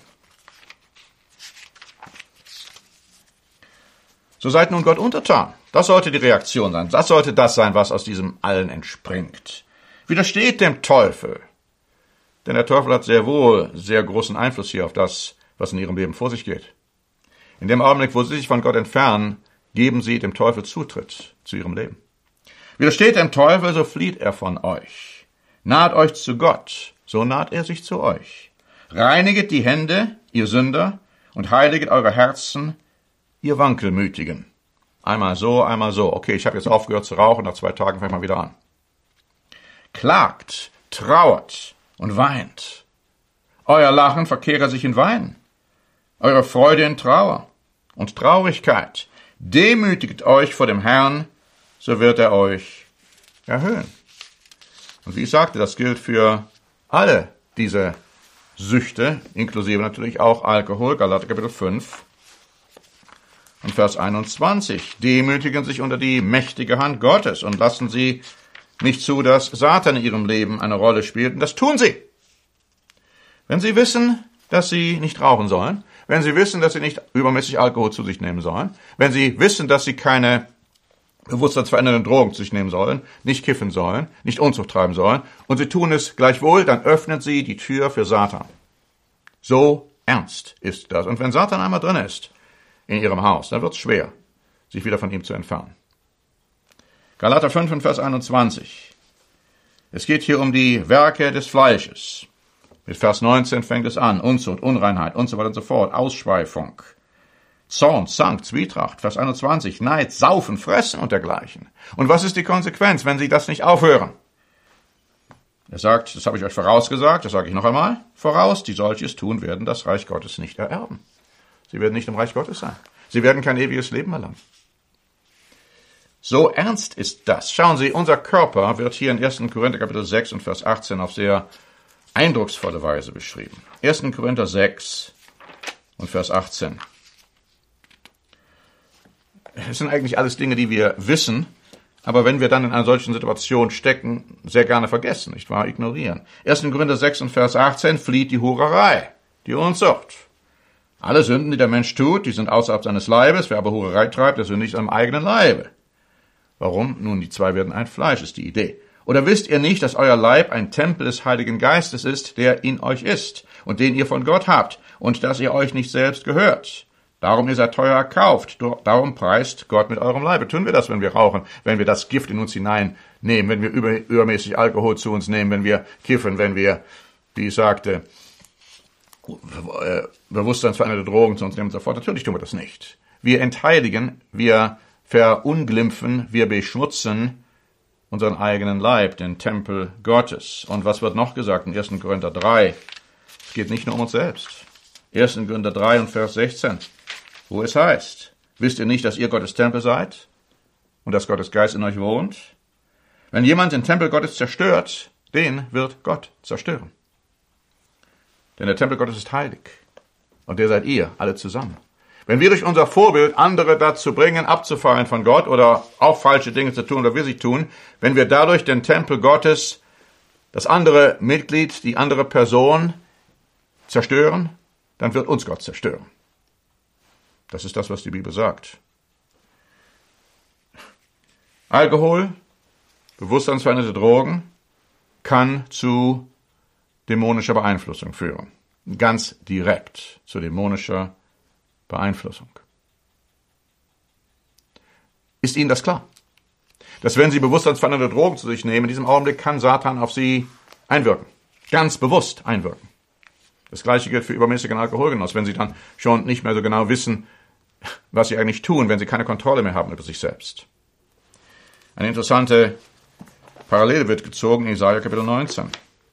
So seid nun Gott untertan. Das sollte die Reaktion sein. Das sollte das sein, was aus diesem allen entspringt. Widersteht dem Teufel. Denn der Teufel hat sehr wohl sehr großen Einfluss hier auf das, was in ihrem Leben vor sich geht. In dem Augenblick, wo sie sich von Gott entfernen, geben sie dem Teufel Zutritt zu ihrem Leben. Widersteht dem Teufel, so flieht er von euch. Naht euch zu Gott, so naht er sich zu euch. Reiniget die Hände, ihr Sünder, und heiliget eure Herzen, ihr Wankelmütigen. Einmal so, einmal so. Okay, ich habe jetzt aufgehört zu rauchen, nach zwei Tagen fange ich mal wieder an. Klagt, trauert und weint. Euer Lachen verkehre sich in Weinen, eure Freude in Trauer und Traurigkeit. Demütigt euch vor dem Herrn, so wird er euch erhöhen. Und wie ich sagte, das gilt für alle diese Süchte, inklusive natürlich auch Alkohol, Galater Kapitel fünf Vers einundzwanzig. Demütigen sich unter die mächtige Hand Gottes und lassen sie nicht zu, dass Satan in ihrem Leben eine Rolle spielt. Und das tun sie. Wenn sie wissen, dass sie nicht rauchen sollen, wenn sie wissen, dass sie nicht übermäßig Alkohol zu sich nehmen sollen, wenn sie wissen, dass sie keine bewusstseinsverändernden Drogen zu sich nehmen sollen, nicht kiffen sollen, nicht Unzucht treiben sollen, und sie tun es gleichwohl, dann öffnen sie die Tür für Satan. So ernst ist das. Und wenn Satan einmal drin ist in ihrem Haus, dann wird es schwer, sich wieder von ihm zu entfernen. Galater fünf, Vers einundzwanzig. Es geht hier um die Werke des Fleisches. Mit Vers neunzehn fängt es an. Unzucht, Unreinheit und so weiter und so fort. Ausschweifung. Zorn, Zank, Zwietracht. Vers einundzwanzig. Neid, Saufen, Fressen und dergleichen. Und was ist die Konsequenz, wenn sie das nicht aufhören? Er sagt, das habe ich euch vorausgesagt, das sage ich noch einmal, voraus, die solches tun, werden das Reich Gottes nicht ererben. Sie werden nicht im Reich Gottes sein. Sie werden kein ewiges Leben erlangen. So ernst ist das. Schauen Sie, unser Körper wird hier in ersten Korinther Kapitel sechs und Vers achtzehn auf sehr eindrucksvolle Weise beschrieben. ersten Korinther sechs und Vers achtzehn. Es sind eigentlich alles Dinge, die wir wissen, aber wenn wir dann in einer solchen Situation stecken, sehr gerne vergessen, nicht wahr? Ignorieren. ersten Korinther sechs und Vers achtzehn, flieht die Hurerei, die Unzucht. Alle Sünden, die der Mensch tut, die sind außerhalb seines Leibes. Wer aber Hurerei treibt, der sündigt am eigenen Leibe. Warum? Nun, die zwei werden ein Fleisch, ist die Idee. Oder wisst ihr nicht, dass euer Leib ein Tempel des Heiligen Geistes ist, der in euch ist und den ihr von Gott habt und dass ihr euch nicht selbst gehört? Darum ihr seid teuer erkauft, darum preist Gott mit eurem Leibe. Tun wir das, wenn wir rauchen, wenn wir das Gift in uns hineinnehmen, wenn wir über, übermäßig Alkohol zu uns nehmen, wenn wir kiffen, wenn wir, wie ich sagte, bewusstseinsveränderte Drogen zu uns nehmen und so fort. Natürlich tun wir das nicht. Wir entheiligen, wir verunglimpfen, wir beschmutzen unseren eigenen Leib, den Tempel Gottes. Und was wird noch gesagt in ersten Korinther drei? Es geht nicht nur um uns selbst. ersten Korinther drei und Vers sechzehn, wo es heißt, wisst ihr nicht, dass ihr Gottes Tempel seid und dass Gottes Geist in euch wohnt? Wenn jemand den Tempel Gottes zerstört, den wird Gott zerstören. Denn der Tempel Gottes ist heilig und der seid ihr, alle zusammen. Wenn wir durch unser Vorbild andere dazu bringen, abzufallen von Gott oder auch falsche Dinge zu tun oder wir sie tun, wenn wir dadurch den Tempel Gottes, das andere Mitglied, die andere Person zerstören, dann wird uns Gott zerstören. Das ist das, was die Bibel sagt. Alkohol, bewusstseinsveränderte Drogen kann zu dämonischer Beeinflussung führen. Ganz direkt zu dämonischer Beeinflussung. Ist Ihnen das klar? Dass wenn Sie bewusstseinsveränderte Drogen zu sich nehmen, in diesem Augenblick kann Satan auf Sie einwirken. Ganz bewusst einwirken. Das Gleiche gilt für übermäßigen Alkoholgenuss, wenn Sie dann schon nicht mehr so genau wissen, was Sie eigentlich tun, wenn Sie keine Kontrolle mehr haben über sich selbst. Eine interessante Parallele wird gezogen in Jesaja Kapitel neunzehn.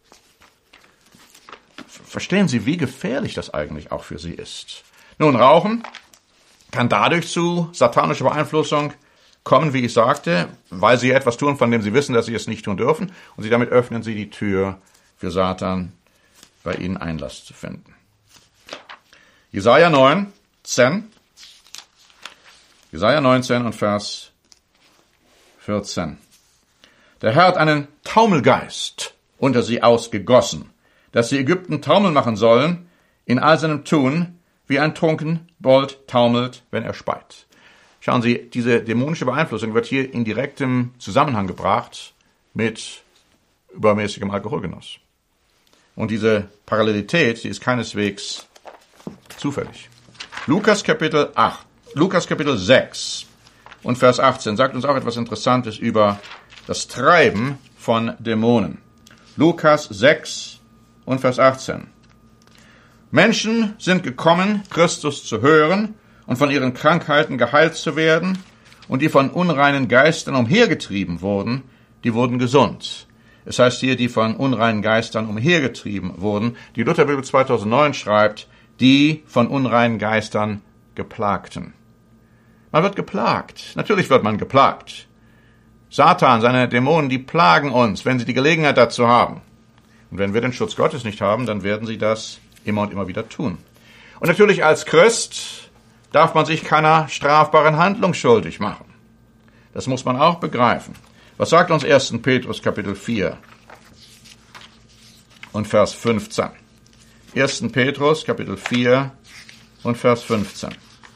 Verstehen Sie, wie gefährlich das eigentlich auch für Sie ist? Nun, Rauchen kann dadurch zu satanischer Beeinflussung kommen, wie ich sagte, weil Sie etwas tun, von dem Sie wissen, dass Sie es nicht tun dürfen, und Sie damit öffnen Sie die Tür für Satan, bei Ihnen Einlass zu finden. Jesaja neunzehn, Jesaja neunzehn und Vers vierzehn. Der Herr hat einen Taumelgeist unter sie ausgegossen, dass sie Ägypten taumeln machen sollen, in all seinem Tun, wie ein Trunkenbold taumelt, wenn er speit. Schauen Sie, diese dämonische Beeinflussung wird hier in direktem Zusammenhang gebracht mit übermäßigem Alkoholgenuss. Und diese Parallelität, die ist keineswegs zufällig. Lukas Kapitel acht, Lukas Kapitel sechs und Vers achtzehn sagt uns auch etwas Interessantes über das Treiben von Dämonen. Lukas sechs und Vers achtzehn. Menschen sind gekommen, Christus zu hören und von ihren Krankheiten geheilt zu werden, und die von unreinen Geistern umhergetrieben wurden, die wurden gesund. Es heißt hier, die von unreinen Geistern umhergetrieben wurden. Die Lutherbibel zweitausendneun schreibt, die von unreinen Geistern geplagten. Man wird geplagt. Natürlich wird man geplagt. Satan, seine Dämonen, die plagen uns, wenn sie die Gelegenheit dazu haben. Und wenn wir den Schutz Gottes nicht haben, dann werden sie das immer und immer wieder tun. Und natürlich als Christ darf man sich keiner strafbaren Handlung schuldig machen. Das muss man auch begreifen. Was sagt uns erster Petrus Kapitel vier und Vers fünfzehn? erster Petrus Kapitel vier und Vers fünfzehn.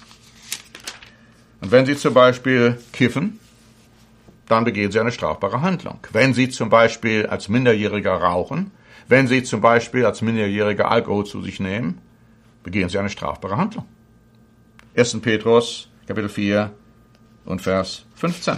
Und wenn Sie zum Beispiel kiffen, dann begehen Sie eine strafbare Handlung. Wenn Sie zum Beispiel als Minderjähriger rauchen, wenn Sie zum Beispiel als Minderjähriger Alkohol zu sich nehmen, begehen Sie eine strafbare Handlung. erster Petrus Kapitel vier und Vers fünfzehn.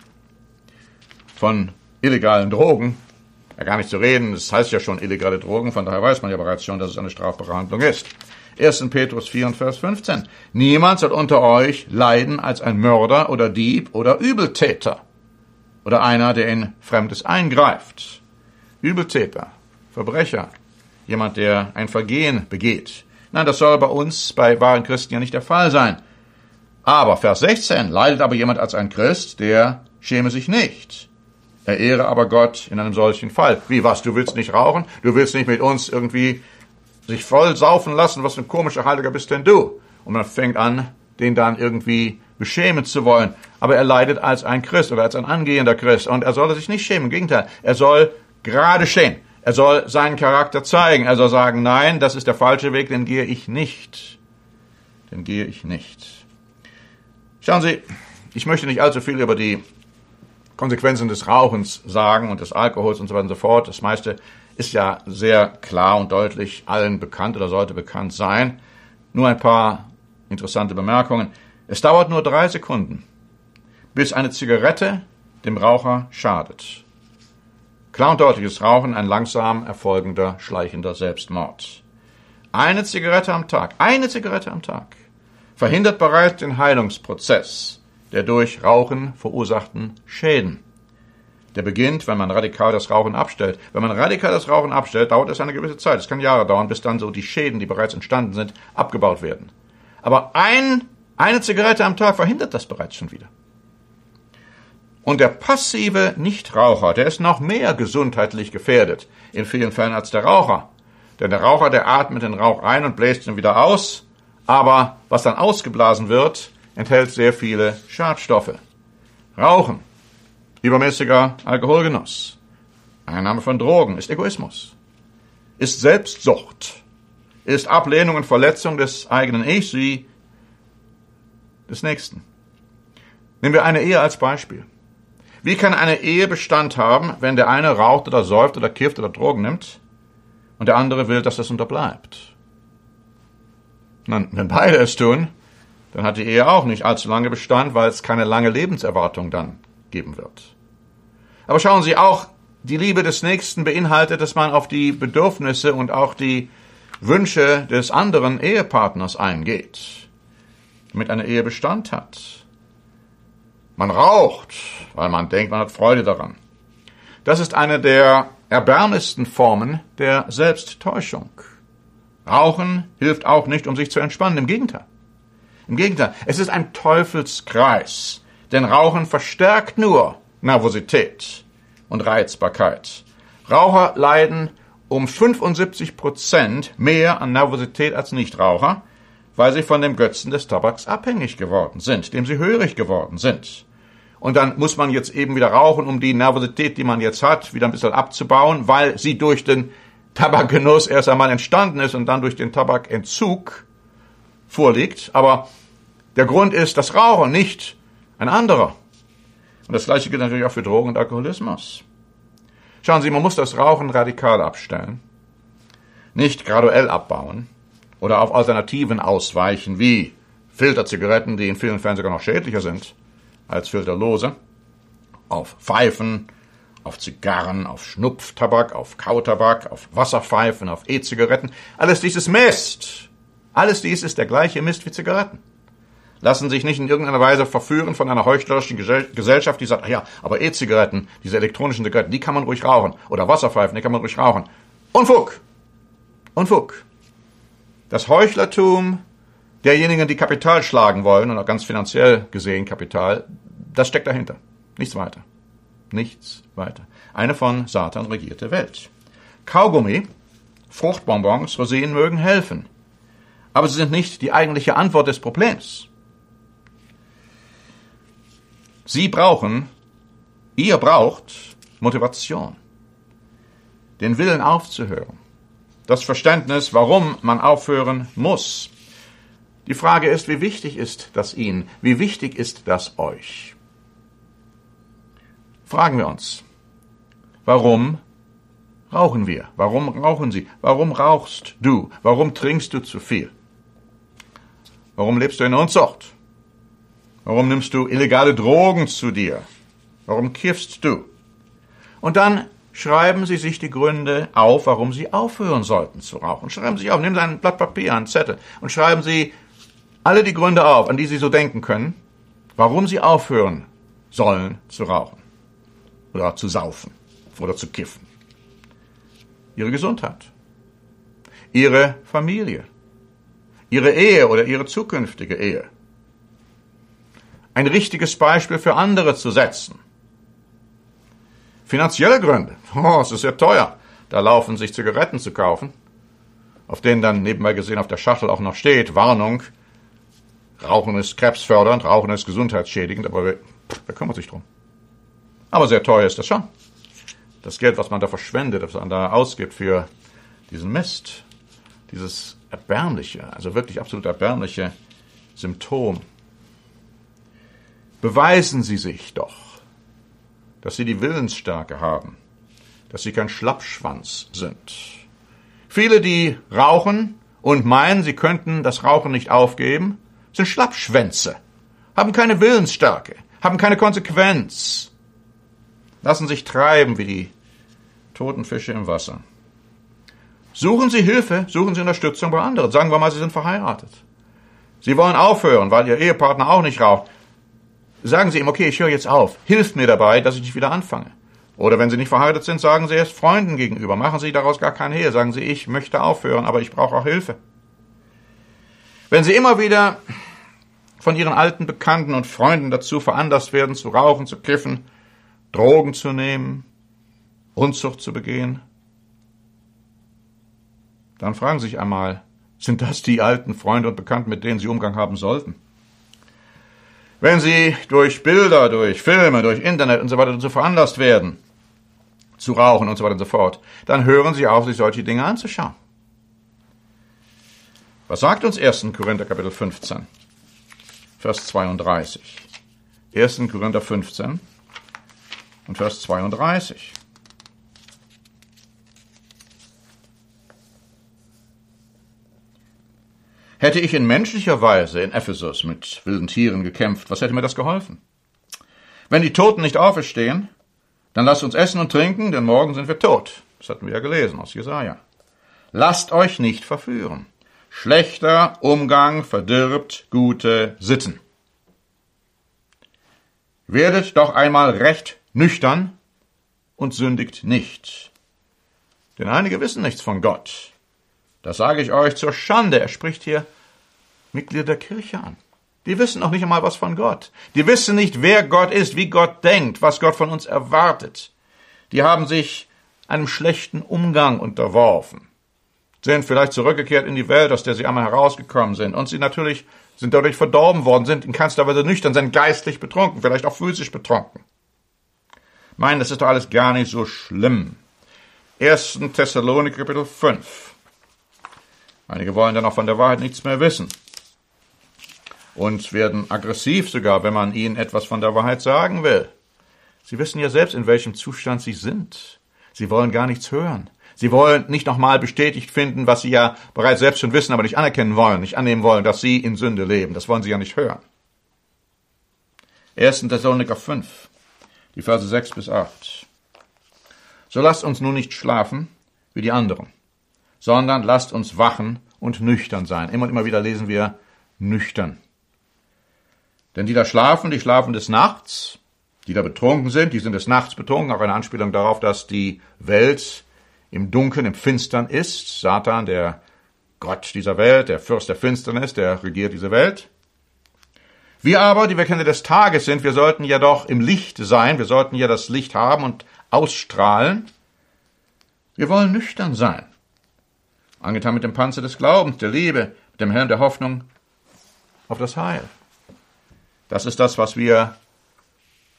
Von illegalen Drogen, ja gar nicht zu reden, das heißt ja schon illegale Drogen, von daher weiß man ja bereits schon, dass es eine strafbare Handlung ist. erster Petrus vier und Vers fünfzehn. Niemand soll unter euch leiden als ein Mörder oder Dieb oder Übeltäter oder einer, der in Fremdes eingreift. Übeltäter, Verbrecher, jemand, der ein Vergehen begeht. Nein, das soll bei uns, bei wahren Christen ja nicht der Fall sein. Aber, Vers sechzehn, leidet aber jemand als ein Christ, der schäme sich nicht. Er ehre aber Gott in einem solchen Fall. Wie, was, du willst nicht rauchen? Du willst nicht mit uns irgendwie sich voll saufen lassen? Was für ein komischer Heiliger bist denn du? Und man fängt an, den dann irgendwie beschämen zu wollen. Aber er leidet als ein Christ oder als ein angehender Christ. Und er soll sich nicht schämen. Im Gegenteil, er soll gerade stehen. Er soll seinen Charakter zeigen. Er soll sagen, nein, das ist der falsche Weg, den gehe ich nicht. Den gehe ich nicht. Schauen Sie, ich möchte nicht allzu viel über die Konsequenzen des Rauchens sagen und des Alkohols und so weiter und so fort. Das meiste ist ja sehr klar und deutlich allen bekannt oder sollte bekannt sein. Nur ein paar interessante Bemerkungen. Es dauert nur drei Sekunden, bis eine Zigarette dem Raucher schadet. Klar und deutliches Rauchen, ein langsam erfolgender, schleichender Selbstmord. Eine Zigarette am Tag, eine Zigarette am Tag verhindert bereits den Heilungsprozess der durch Rauchen verursachten Schäden. Der beginnt, wenn man radikal das Rauchen abstellt. Wenn man radikal das Rauchen abstellt, dauert es eine gewisse Zeit. Es kann Jahre dauern, bis dann so die Schäden, die bereits entstanden sind, abgebaut werden. Aber ein, eine Zigarette am Tag verhindert das bereits schon wieder. Und der passive Nichtraucher, der ist noch mehr gesundheitlich gefährdet, in vielen Fällen als der Raucher. Denn der Raucher, der atmet den Rauch ein und bläst ihn wieder aus, aber was dann ausgeblasen wird, enthält sehr viele Schadstoffe. Rauchen, übermäßiger Alkoholgenuss, Einnahme von Drogen ist Egoismus, ist Selbstsucht, ist Ablehnung und Verletzung des eigenen Ichs wie des Nächsten. Nehmen wir eine Ehe als Beispiel. Wie kann eine Ehe Bestand haben, wenn der eine raucht oder säuft oder kifft oder Drogen nimmt und der andere will, dass das unterbleibt? Nun, wenn beide es tun, dann hat die Ehe auch nicht allzu lange Bestand, weil es keine lange Lebenserwartung dann geben wird. Aber schauen Sie, auch die Liebe des Nächsten beinhaltet, dass man auf die Bedürfnisse und auch die Wünsche des anderen Ehepartners eingeht, damit eine Ehe Bestand hat. Man raucht, weil man denkt, man hat Freude daran. Das ist eine der erbärmlichsten Formen der Selbsttäuschung. Rauchen hilft auch nicht, um sich zu entspannen, im Gegenteil. Im Gegenteil, es ist ein Teufelskreis, denn Rauchen verstärkt nur Nervosität und Reizbarkeit. Raucher leiden um fünfundsiebzig Prozent mehr an Nervosität als Nichtraucher, weil sie von dem Götzen des Tabaks abhängig geworden sind, dem sie hörig geworden sind. Und dann muss man jetzt eben wieder rauchen, um die Nervosität, die man jetzt hat, wieder ein bisschen abzubauen, weil sie durch den Tabakgenuss erst einmal entstanden ist und dann durch den Tabakentzug vorliegt. Aber der Grund ist das Rauchen, nicht ein anderer. Und das Gleiche gilt natürlich auch für Drogen und Alkoholismus. Schauen Sie, man muss das Rauchen radikal abstellen, nicht graduell abbauen oder auf Alternativen ausweichen, wie Filterzigaretten, die in vielen Fällen sogar noch schädlicher sind als filterlose, auf Pfeifen, auf Zigarren, auf Schnupftabak, auf Kautabak, auf Wasserpfeifen, auf E-Zigaretten. Alles dies ist Mist. Alles dies ist der gleiche Mist wie Zigaretten. Lassen sich nicht in irgendeiner Weise verführen von einer heuchlerischen Gesellschaft, die sagt, ach ja, aber E-Zigaretten, diese elektronischen Zigaretten, die kann man ruhig rauchen. Oder Wasserpfeifen, die kann man ruhig rauchen. Unfug! Unfug! Das Heuchlertum derjenigen, die Kapital schlagen wollen, und auch ganz finanziell gesehen Kapital, das steckt dahinter. Nichts weiter. Nichts weiter. Eine von Satan regierte Welt. Kaugummi, Fruchtbonbons, Rosinen mögen helfen. Aber sie sind nicht die eigentliche Antwort des Problems. Sie brauchen, ihr braucht Motivation, den Willen aufzuhören, das Verständnis, warum man aufhören muss. Die Frage ist, wie wichtig ist das Ihnen? Wie wichtig ist das euch? Fragen wir uns, warum rauchen wir? Warum rauchen Sie? Warum rauchst du? Warum trinkst du zu viel? Warum lebst du in Unzucht? Warum nimmst du illegale Drogen zu dir? Warum kiffst du? Und dann schreiben Sie sich die Gründe auf, warum Sie aufhören sollten zu rauchen. Schreiben Sie sich auf, nehmen Sie ein Blatt Papier, einen Zettel und schreiben Sie alle die Gründe auf, an die Sie so denken können, warum Sie aufhören sollen zu rauchen oder zu saufen oder zu kiffen. Ihre Gesundheit, Ihre Familie, Ihre Ehe oder Ihre zukünftige Ehe. Ein richtiges Beispiel für andere zu setzen. Finanzielle Gründe. Oh, es ist sehr teuer, da laufen sich Zigaretten zu kaufen, auf denen dann nebenbei gesehen auf der Schachtel auch noch steht, Warnung, Rauchen ist krebsfördernd, Rauchen ist gesundheitsschädigend, aber wer, wer kümmert sich drum? Aber sehr teuer ist das schon. Das Geld, was man da verschwendet, was man da ausgibt für diesen Mist, dieses erbärmliche, also wirklich absolut erbärmliche Symptom. Beweisen Sie sich doch, dass Sie die Willensstärke haben, dass Sie kein Schlappschwanz sind. Viele, die rauchen und meinen, sie könnten das Rauchen nicht aufgeben, sind Schlappschwänze, haben keine Willensstärke, haben keine Konsequenz, lassen sich treiben wie die toten Fische im Wasser. Suchen Sie Hilfe, suchen Sie Unterstützung bei anderen. Sagen wir mal, Sie sind verheiratet. Sie wollen aufhören, weil Ihr Ehepartner auch nicht raucht. Sagen Sie ihm, okay, ich höre jetzt auf. Hilft mir dabei, dass ich nicht wieder anfange. Oder wenn Sie nicht verheiratet sind, sagen Sie es Freunden gegenüber. Machen Sie daraus gar kein Hehl. Sagen Sie, ich möchte aufhören, aber ich brauche auch Hilfe. Wenn Sie immer wieder von Ihren alten Bekannten und Freunden dazu veranlasst werden, zu rauchen, zu kiffen, Drogen zu nehmen, Unzucht zu begehen, dann fragen Sie sich einmal, sind das die alten Freunde und Bekannten, mit denen Sie Umgang haben sollten? Wenn Sie durch Bilder, durch Filme, durch Internet und so weiter dazu veranlasst werden, zu rauchen und so weiter und so fort, dann hören Sie auf, sich solche Dinge anzuschauen. Was sagt uns erster Korinther Kapitel fünfzehn, Vers zweiunddreißig? erster Korinther fünfzehn und Vers zweiunddreißig. Hätte ich in menschlicher Weise in Ephesus mit wilden Tieren gekämpft, was hätte mir das geholfen? Wenn die Toten nicht auferstehen, dann lasst uns essen und trinken, denn morgen sind wir tot. Das hatten wir ja gelesen aus Jesaja. Lasst euch nicht verführen. Schlechter Umgang verdirbt gute Sitten. Werdet doch einmal recht nüchtern und sündigt nicht. Denn einige wissen nichts von Gott. Das sage ich euch zur Schande. Er spricht hier Mitglieder der Kirche an. Die wissen noch nicht einmal was von Gott. Die wissen nicht, wer Gott ist, wie Gott denkt, was Gott von uns erwartet. Die haben sich einem schlechten Umgang unterworfen, sind vielleicht zurückgekehrt in die Welt, aus der sie einmal herausgekommen sind. Und sie natürlich sind dadurch verdorben worden, sind in keinster Weise nüchtern, sind geistlich betrunken, vielleicht auch physisch betrunken. Meinen, das ist doch alles gar nicht so schlimm. erster Thessaloniker Kapitel fünf. Einige wollen dann auch von der Wahrheit nichts mehr wissen und werden aggressiv sogar, wenn man ihnen etwas von der Wahrheit sagen will. Sie wissen ja selbst, in welchem Zustand sie sind. Sie wollen gar nichts hören. Sie wollen nicht nochmal bestätigt finden, was sie ja bereits selbst schon wissen, aber nicht anerkennen wollen, nicht annehmen wollen, dass sie in Sünde leben. Das wollen sie ja nicht hören. erster Thessaloniker fünf, die Verse sechs bis acht. So lasst uns nun nicht schlafen wie die anderen, sondern lasst uns wachen und nüchtern sein. Immer und immer wieder lesen wir nüchtern. Denn die da schlafen, die schlafen des Nachts, die da betrunken sind, die sind des Nachts betrunken, auch eine Anspielung darauf, dass die Welt im Dunkeln, im Finstern ist. Satan, der Gott dieser Welt, der Fürst der Finsternis, der regiert diese Welt. Wir aber, die wir Kinder des Tages sind, wir sollten ja doch im Licht sein, wir sollten ja das Licht haben und ausstrahlen. Wir wollen nüchtern sein. Angetan mit dem Panzer des Glaubens, der Liebe, mit dem Helm der Hoffnung auf das Heil. Das ist das, was wir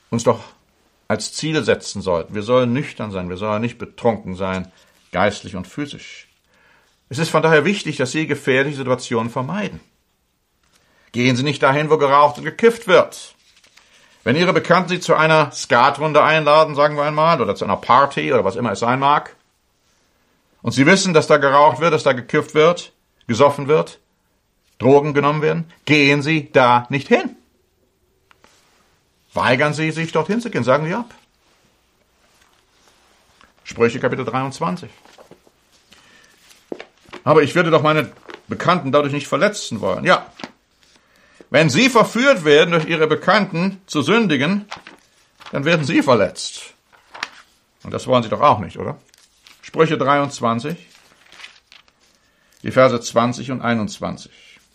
uns doch als Ziel setzen sollten. Wir sollen nüchtern sein, wir sollen nicht betrunken sein, geistlich und physisch. Es ist von daher wichtig, dass Sie gefährliche Situationen vermeiden. Gehen Sie nicht dahin, wo geraucht und gekifft wird. Wenn Ihre Bekannten Sie zu einer Skatrunde einladen, sagen wir einmal, oder zu einer Party oder was immer es sein mag, und Sie wissen, dass da geraucht wird, dass da gekifft wird, gesoffen wird, Drogen genommen werden, gehen Sie da nicht hin. Weigern Sie sich, dorthin zu gehen, sagen Sie ab. Sprüche Kapitel dreiundzwanzig. Aber ich würde doch meine Bekannten dadurch nicht verletzen wollen. Ja, wenn Sie verführt werden, durch Ihre Bekannten zu sündigen, dann werden Sie verletzt. Und das wollen Sie doch auch nicht, oder? Sprüche dreiundzwanzig, die Verse zwanzig und einundzwanzig.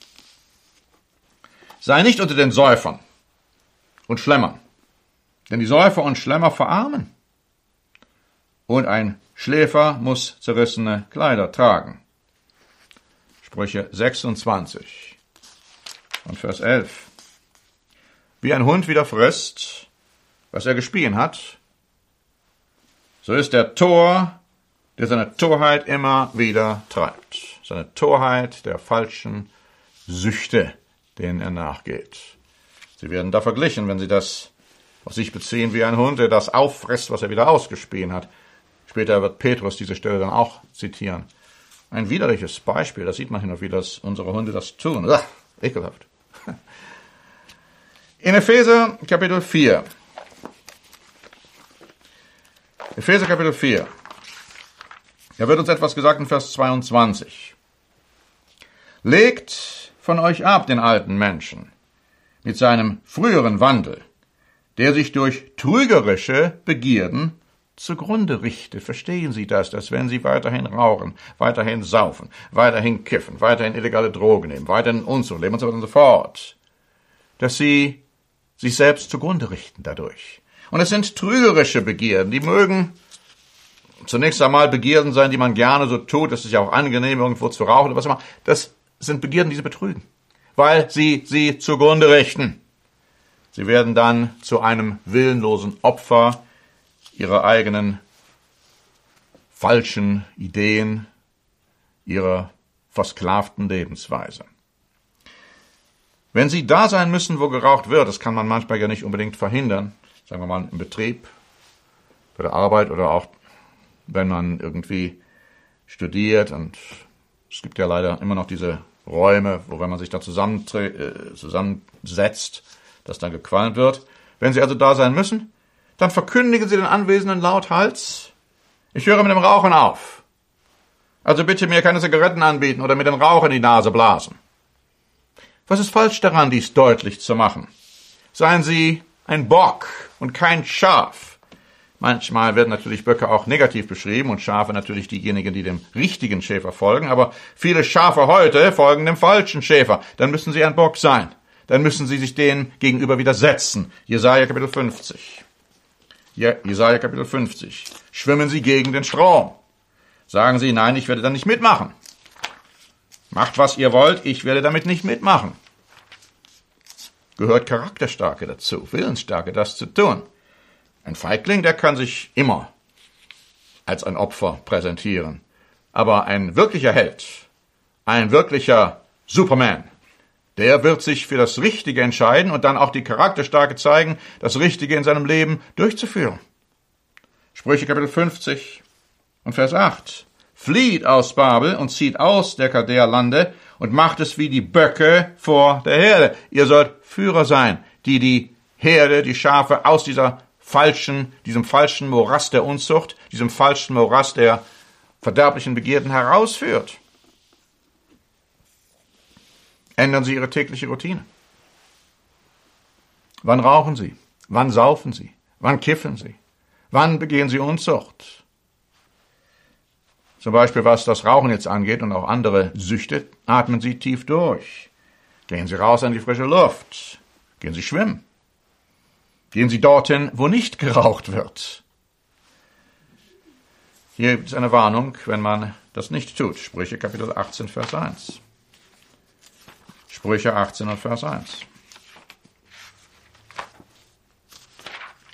Sei nicht unter den Säufern und Schlemmern, denn die Säufer und Schlemmer verarmen. Und ein Schläfer muss zerrissene Kleider tragen. Sprüche sechsundzwanzig und Vers elf. Wie ein Hund wieder frisst, was er gespien hat, so ist der Tor, der seine Torheit immer wieder treibt. Seine Torheit der falschen Süchte, denen er nachgeht. Sie werden da verglichen, wenn Sie das auf sich beziehen, wie ein Hund, der das auffrisst, was er wieder ausgespien hat. Später wird Petrus diese Stelle dann auch zitieren. Ein widerliches Beispiel, das sieht man hin und wieder, dass unsere Hunde das tun. Ach, ekelhaft. In Epheser Kapitel vier. Epheser Kapitel vier. Da wird uns etwas gesagt in Vers zweiundzwanzig. Legt von euch ab den alten Menschen mit seinem früheren Wandel, der sich durch trügerische Begierden zugrunde richte. Verstehen Sie das, dass wenn Sie weiterhin rauchen, weiterhin saufen, weiterhin kiffen, weiterhin illegale Drogen nehmen, weiterhin Unzucht leben und so weiter und so fort, dass Sie sich selbst zugrunde richten dadurch. Und es sind trügerische Begierden, die mögen zunächst einmal Begierden sein, die man gerne so tut, das ist ja auch angenehm, irgendwo zu rauchen oder was immer. Das sind Begierden, die Sie betrügen, weil Sie sie zugrunde richten. Sie werden dann zu einem willenlosen Opfer ihrer eigenen falschen Ideen, ihrer versklavten Lebensweise. Wenn Sie da sein müssen, wo geraucht wird, das kann man manchmal ja nicht unbedingt verhindern, sagen wir mal im Betrieb, bei der Arbeit oder auch wenn man irgendwie studiert, und es gibt ja leider immer noch diese Räume, wo wenn man sich da zusammentre- äh, zusammensetzt, dass dann gequalmt wird. Wenn Sie also da sein müssen, dann verkündigen Sie den Anwesenden lauthals: Ich höre mit dem Rauchen auf. Also bitte mir keine Zigaretten anbieten oder mir den Rauch in die Nase blasen. Was ist falsch daran, dies deutlich zu machen? Seien Sie ein Bock und kein Schaf. Manchmal werden natürlich Böcke auch negativ beschrieben und Schafe natürlich diejenigen, die dem richtigen Schäfer folgen, aber viele Schafe heute folgen dem falschen Schäfer. Dann müssen Sie ein Bock sein. Dann müssen Sie sich denen gegenüber widersetzen. Jesaja Kapitel fünfzig. Ja, Jesaja Kapitel fünfzig. Schwimmen Sie gegen den Strom. Sagen Sie, nein, ich werde da nicht mitmachen. Macht, was ihr wollt, ich werde damit nicht mitmachen. Gehört Charakterstärke dazu, Willensstarke, das zu tun. Ein Feigling, der kann sich immer als ein Opfer präsentieren. Aber ein wirklicher Held, ein wirklicher Superman, der wird sich für das Richtige entscheiden und dann auch die Charakterstärke zeigen, das Richtige in seinem Leben durchzuführen. Sprüche Kapitel fünfzig und Vers acht. Flieht aus Babel und zieht aus der Chaldäerlande und macht es wie die Böcke vor der Herde. Ihr sollt Führer sein, die die Herde, die Schafe aus dieser falschen, diesem falschen Morass der Unzucht, diesem falschen Morass der verderblichen Begierden herausführt. Ändern Sie Ihre tägliche Routine. Wann rauchen Sie? Wann saufen Sie? Wann kiffen Sie? Wann begehen Sie Unzucht? Zum Beispiel, was das Rauchen jetzt angeht und auch andere Süchte, atmen Sie tief durch. Gehen Sie raus an die frische Luft. Gehen Sie schwimmen. Gehen Sie dorthin, wo nicht geraucht wird. Hier gibt es eine Warnung, wenn man das nicht tut. Sprüche Kapitel achtzehn, Vers eins. Sprüche achtzehn und Vers eins.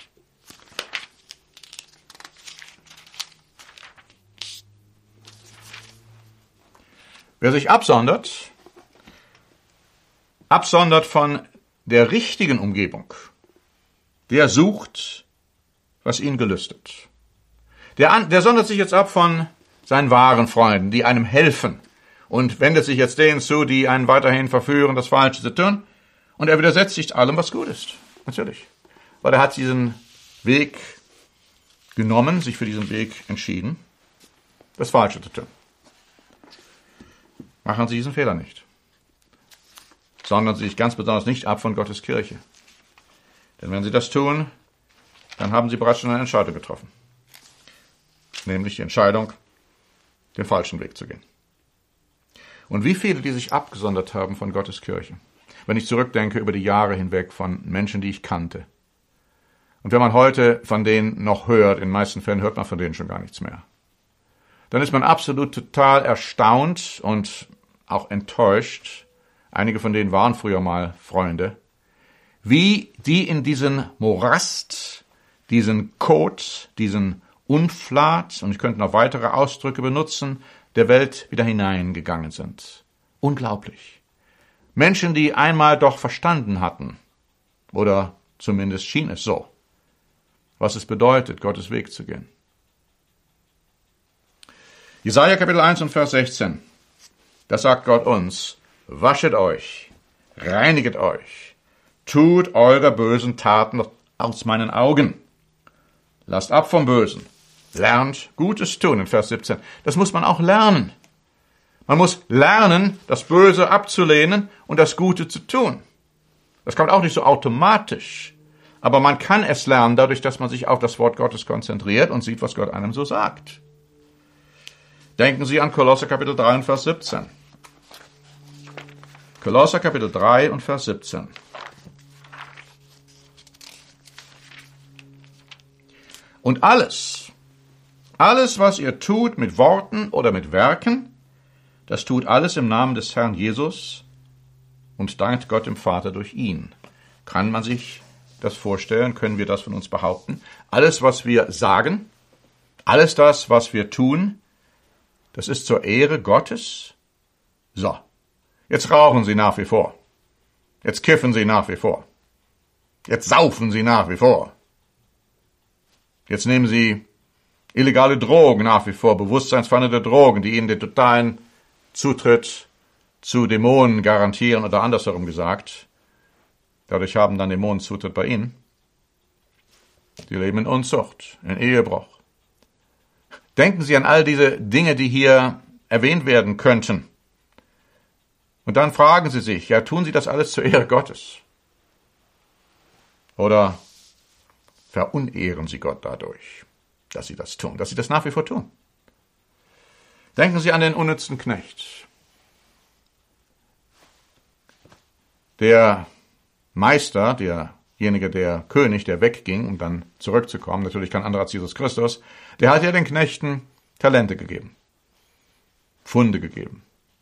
Wer sich absondert, absondert von der richtigen Umgebung, der sucht, was ihn gelüstet. Der, der sondert sich jetzt ab von seinen wahren Freunden, die einem helfen, und wendet sich jetzt denen zu, die einen weiterhin verführen, das Falsche zu tun. Und er widersetzt sich allem, was gut ist. Natürlich. Weil er hat diesen Weg genommen, sich für diesen Weg entschieden, das Falsche zu tun. Machen Sie diesen Fehler nicht. Sondern Sie sich ganz besonders nicht ab von Gottes Kirche. Denn wenn Sie das tun, dann haben Sie bereits schon eine Entscheidung getroffen. Nämlich die Entscheidung, den falschen Weg zu gehen. Und wie viele, die sich abgesondert haben von Gottes Kirche, wenn ich zurückdenke über die Jahre hinweg von Menschen, die ich kannte. Und wenn man heute von denen noch hört, in den meisten Fällen hört man von denen schon gar nichts mehr, dann ist man absolut total erstaunt und auch enttäuscht. Einige von denen waren früher mal Freunde, wie die in diesen Morast, diesen Kot, diesen Unflat, und ich könnte noch weitere Ausdrücke benutzen, der Welt wieder hineingegangen sind. Unglaublich. Menschen, die einmal doch verstanden hatten, oder zumindest schien es so, was es bedeutet, Gottes Weg zu gehen. Jesaja Kapitel eins und Vers sechzehn, da sagt Gott uns, waschet euch, reiniget euch, tut eure bösen Taten aus meinen Augen. Lasst ab vom Bösen. Lernt Gutes tun, in Vers siebzehn. Das muss man auch lernen. Man muss lernen, das Böse abzulehnen und das Gute zu tun. Das kommt auch nicht so automatisch. Aber man kann es lernen, dadurch, dass man sich auf das Wort Gottes konzentriert und sieht, was Gott einem so sagt. Denken Sie an Kolosser Kapitel drei und Vers siebzehn. Kolosser Kapitel drei und Vers siebzehn. Und alles, alles, was ihr tut mit Worten oder mit Werken, das tut alles im Namen des Herrn Jesus und dankt Gott dem Vater durch ihn. Kann man sich das vorstellen? Können wir das von uns behaupten? Alles, was wir sagen, alles das, was wir tun, das ist zur Ehre Gottes? So, jetzt rauchen Sie nach wie vor. Jetzt kiffen Sie nach wie vor. Jetzt saufen Sie nach wie vor. Jetzt nehmen Sie illegale Drogen nach wie vor, bewusstseinsverändernde Drogen, die Ihnen den totalen Zutritt zu Dämonen garantieren, oder andersherum gesagt. Dadurch haben dann Dämonen Zutritt bei Ihnen. Die leben in Unzucht, in Ehebruch. Denken Sie an all diese Dinge, die hier erwähnt werden könnten. Und dann fragen Sie sich, ja, tun Sie das alles zur Ehre Gottes? Oder verunehren Sie Gott dadurch, dass Sie das tun, dass Sie das nach wie vor tun? Denken Sie an den unnützen Knecht. Der Meister, derjenige, der König, der wegging, um dann zurückzukommen, natürlich kein anderer als Jesus Christus, der hat ja den Knechten Talente gegeben, Pfunde gegeben.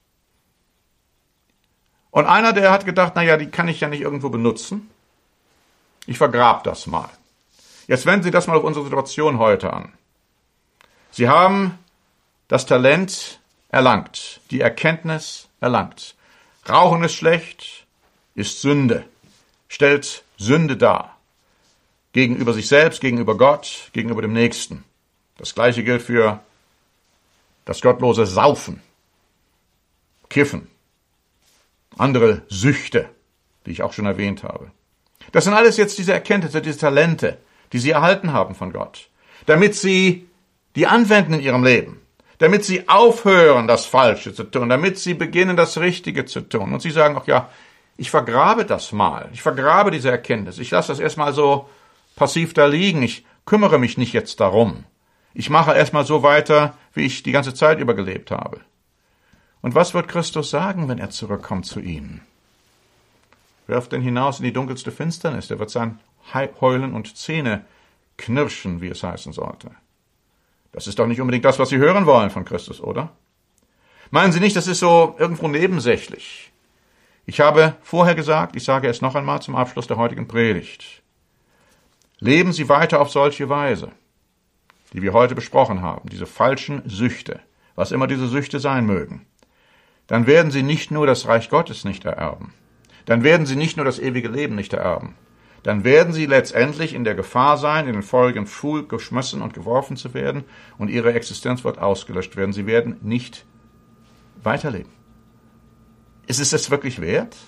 Und einer, der hat gedacht, naja, die kann ich ja nicht irgendwo benutzen. Ich vergrab das mal. Jetzt wenden Sie das mal auf unsere Situation heute an. Sie haben das Talent erlangt, die Erkenntnis erlangt. Rauchen ist schlecht, ist Sünde, stellt Sünde dar. Gegenüber sich selbst, gegenüber Gott, gegenüber dem Nächsten. Das Gleiche gilt für das gottlose Saufen, Kiffen, andere Süchte, die ich auch schon erwähnt habe. Das sind alles jetzt diese Erkenntnisse, diese Talente, die Sie erhalten haben von Gott, damit Sie die anwenden in Ihrem Leben, damit Sie aufhören, das Falsche zu tun, damit Sie beginnen, das Richtige zu tun. Und Sie sagen auch, ja, ich vergrabe das mal, ich vergrabe diese Erkenntnis, ich lasse das erstmal so passiv da liegen, ich kümmere mich nicht jetzt darum. Ich mache erstmal so weiter, wie ich die ganze Zeit über gelebt habe. Und was wird Christus sagen, wenn er zurückkommt zu Ihnen? Werft ihn hinaus in die dunkelste Finsternis, der wird sein Heulen und Zähne knirschen, wie es heißen sollte. Das ist doch nicht unbedingt das, was Sie hören wollen von Christus, oder? Meinen Sie nicht, das ist so irgendwo nebensächlich? Ich habe vorher gesagt, ich sage es noch einmal zum Abschluss der heutigen Predigt. Leben Sie weiter auf solche Weise, die wir heute besprochen haben, diese falschen Süchte, was immer diese Süchte sein mögen. dann werden sie nicht nur das Reich Gottes nicht ererben, dann werden sie nicht nur das ewige Leben nicht ererben, dann werden sie letztendlich in der Gefahr sein, in den feurigen Pfuhl geschmissen und geworfen zu werden, und ihre Existenz wird ausgelöscht werden. Sie werden nicht weiterleben. Ist es das wirklich wert?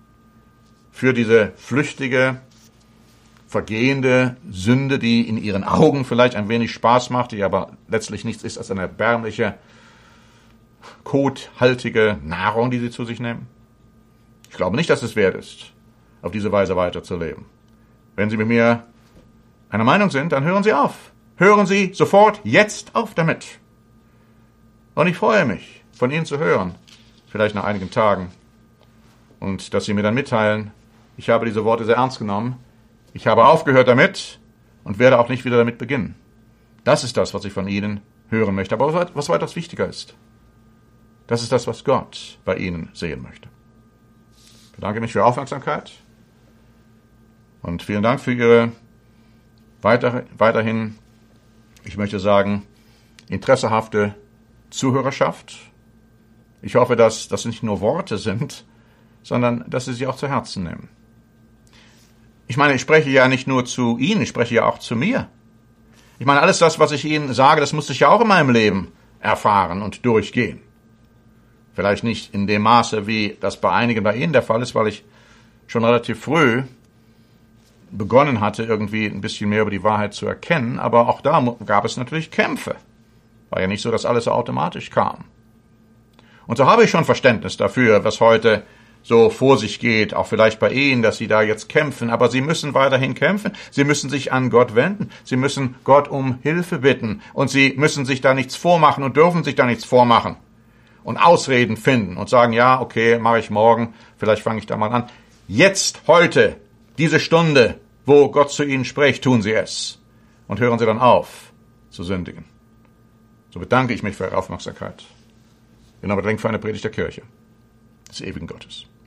Für diese flüchtige, vergehende Sünde, die in ihren Augen vielleicht ein wenig Spaß macht, die aber letztlich nichts ist als eine erbärmliche, kothaltige Nahrung, die sie zu sich nehmen? Ich glaube nicht, dass es wert ist, auf diese Weise weiterzuleben. Wenn Sie mit mir einer Meinung sind, dann hören Sie auf. Hören Sie sofort jetzt auf damit. Und ich freue mich, von Ihnen zu hören, vielleicht nach einigen Tagen, und dass Sie mir dann mitteilen, ich habe diese Worte sehr ernst genommen, ich habe aufgehört damit und werde auch nicht wieder damit beginnen. Das ist das, was ich von Ihnen hören möchte. Aber was weitaus wichtiger ist, das ist das, was Gott bei Ihnen sehen möchte. Ich bedanke mich für Ihre Aufmerksamkeit und vielen Dank für Ihre weiter, weiterhin, ich möchte sagen, interessehafte Zuhörerschaft. Ich hoffe, dass das nicht nur Worte sind, sondern dass Sie sie auch zu Herzen nehmen. Ich meine, ich spreche ja nicht nur zu Ihnen, ich spreche ja auch zu mir. Ich meine, alles das, was ich Ihnen sage, das musste ich ja auch in meinem Leben erfahren und durchgehen. Vielleicht nicht in dem Maße, wie das bei einigen bei Ihnen der Fall ist, weil ich schon relativ früh begonnen hatte, irgendwie ein bisschen mehr über die Wahrheit zu erkennen. Aber auch da gab es natürlich Kämpfe. War ja nicht so, dass alles so automatisch kam. Und so habe ich schon Verständnis dafür, was heute so vor sich geht, auch vielleicht bei Ihnen, dass Sie da jetzt kämpfen. Aber Sie müssen weiterhin kämpfen. Sie müssen sich an Gott wenden. Sie müssen Gott um Hilfe bitten. Und Sie müssen sich da nichts vormachen und dürfen sich da nichts vormachen. Und Ausreden finden und sagen, ja, okay, mache ich morgen, vielleicht fange ich da mal an. Jetzt, heute, diese Stunde, wo Gott zu Ihnen spricht, tun Sie es. Und hören Sie dann auf, zu sündigen. So bedanke ich mich für Ihre Aufmerksamkeit. Bin aber dringend für eine Predigt der Kirche des ewigen Gottes.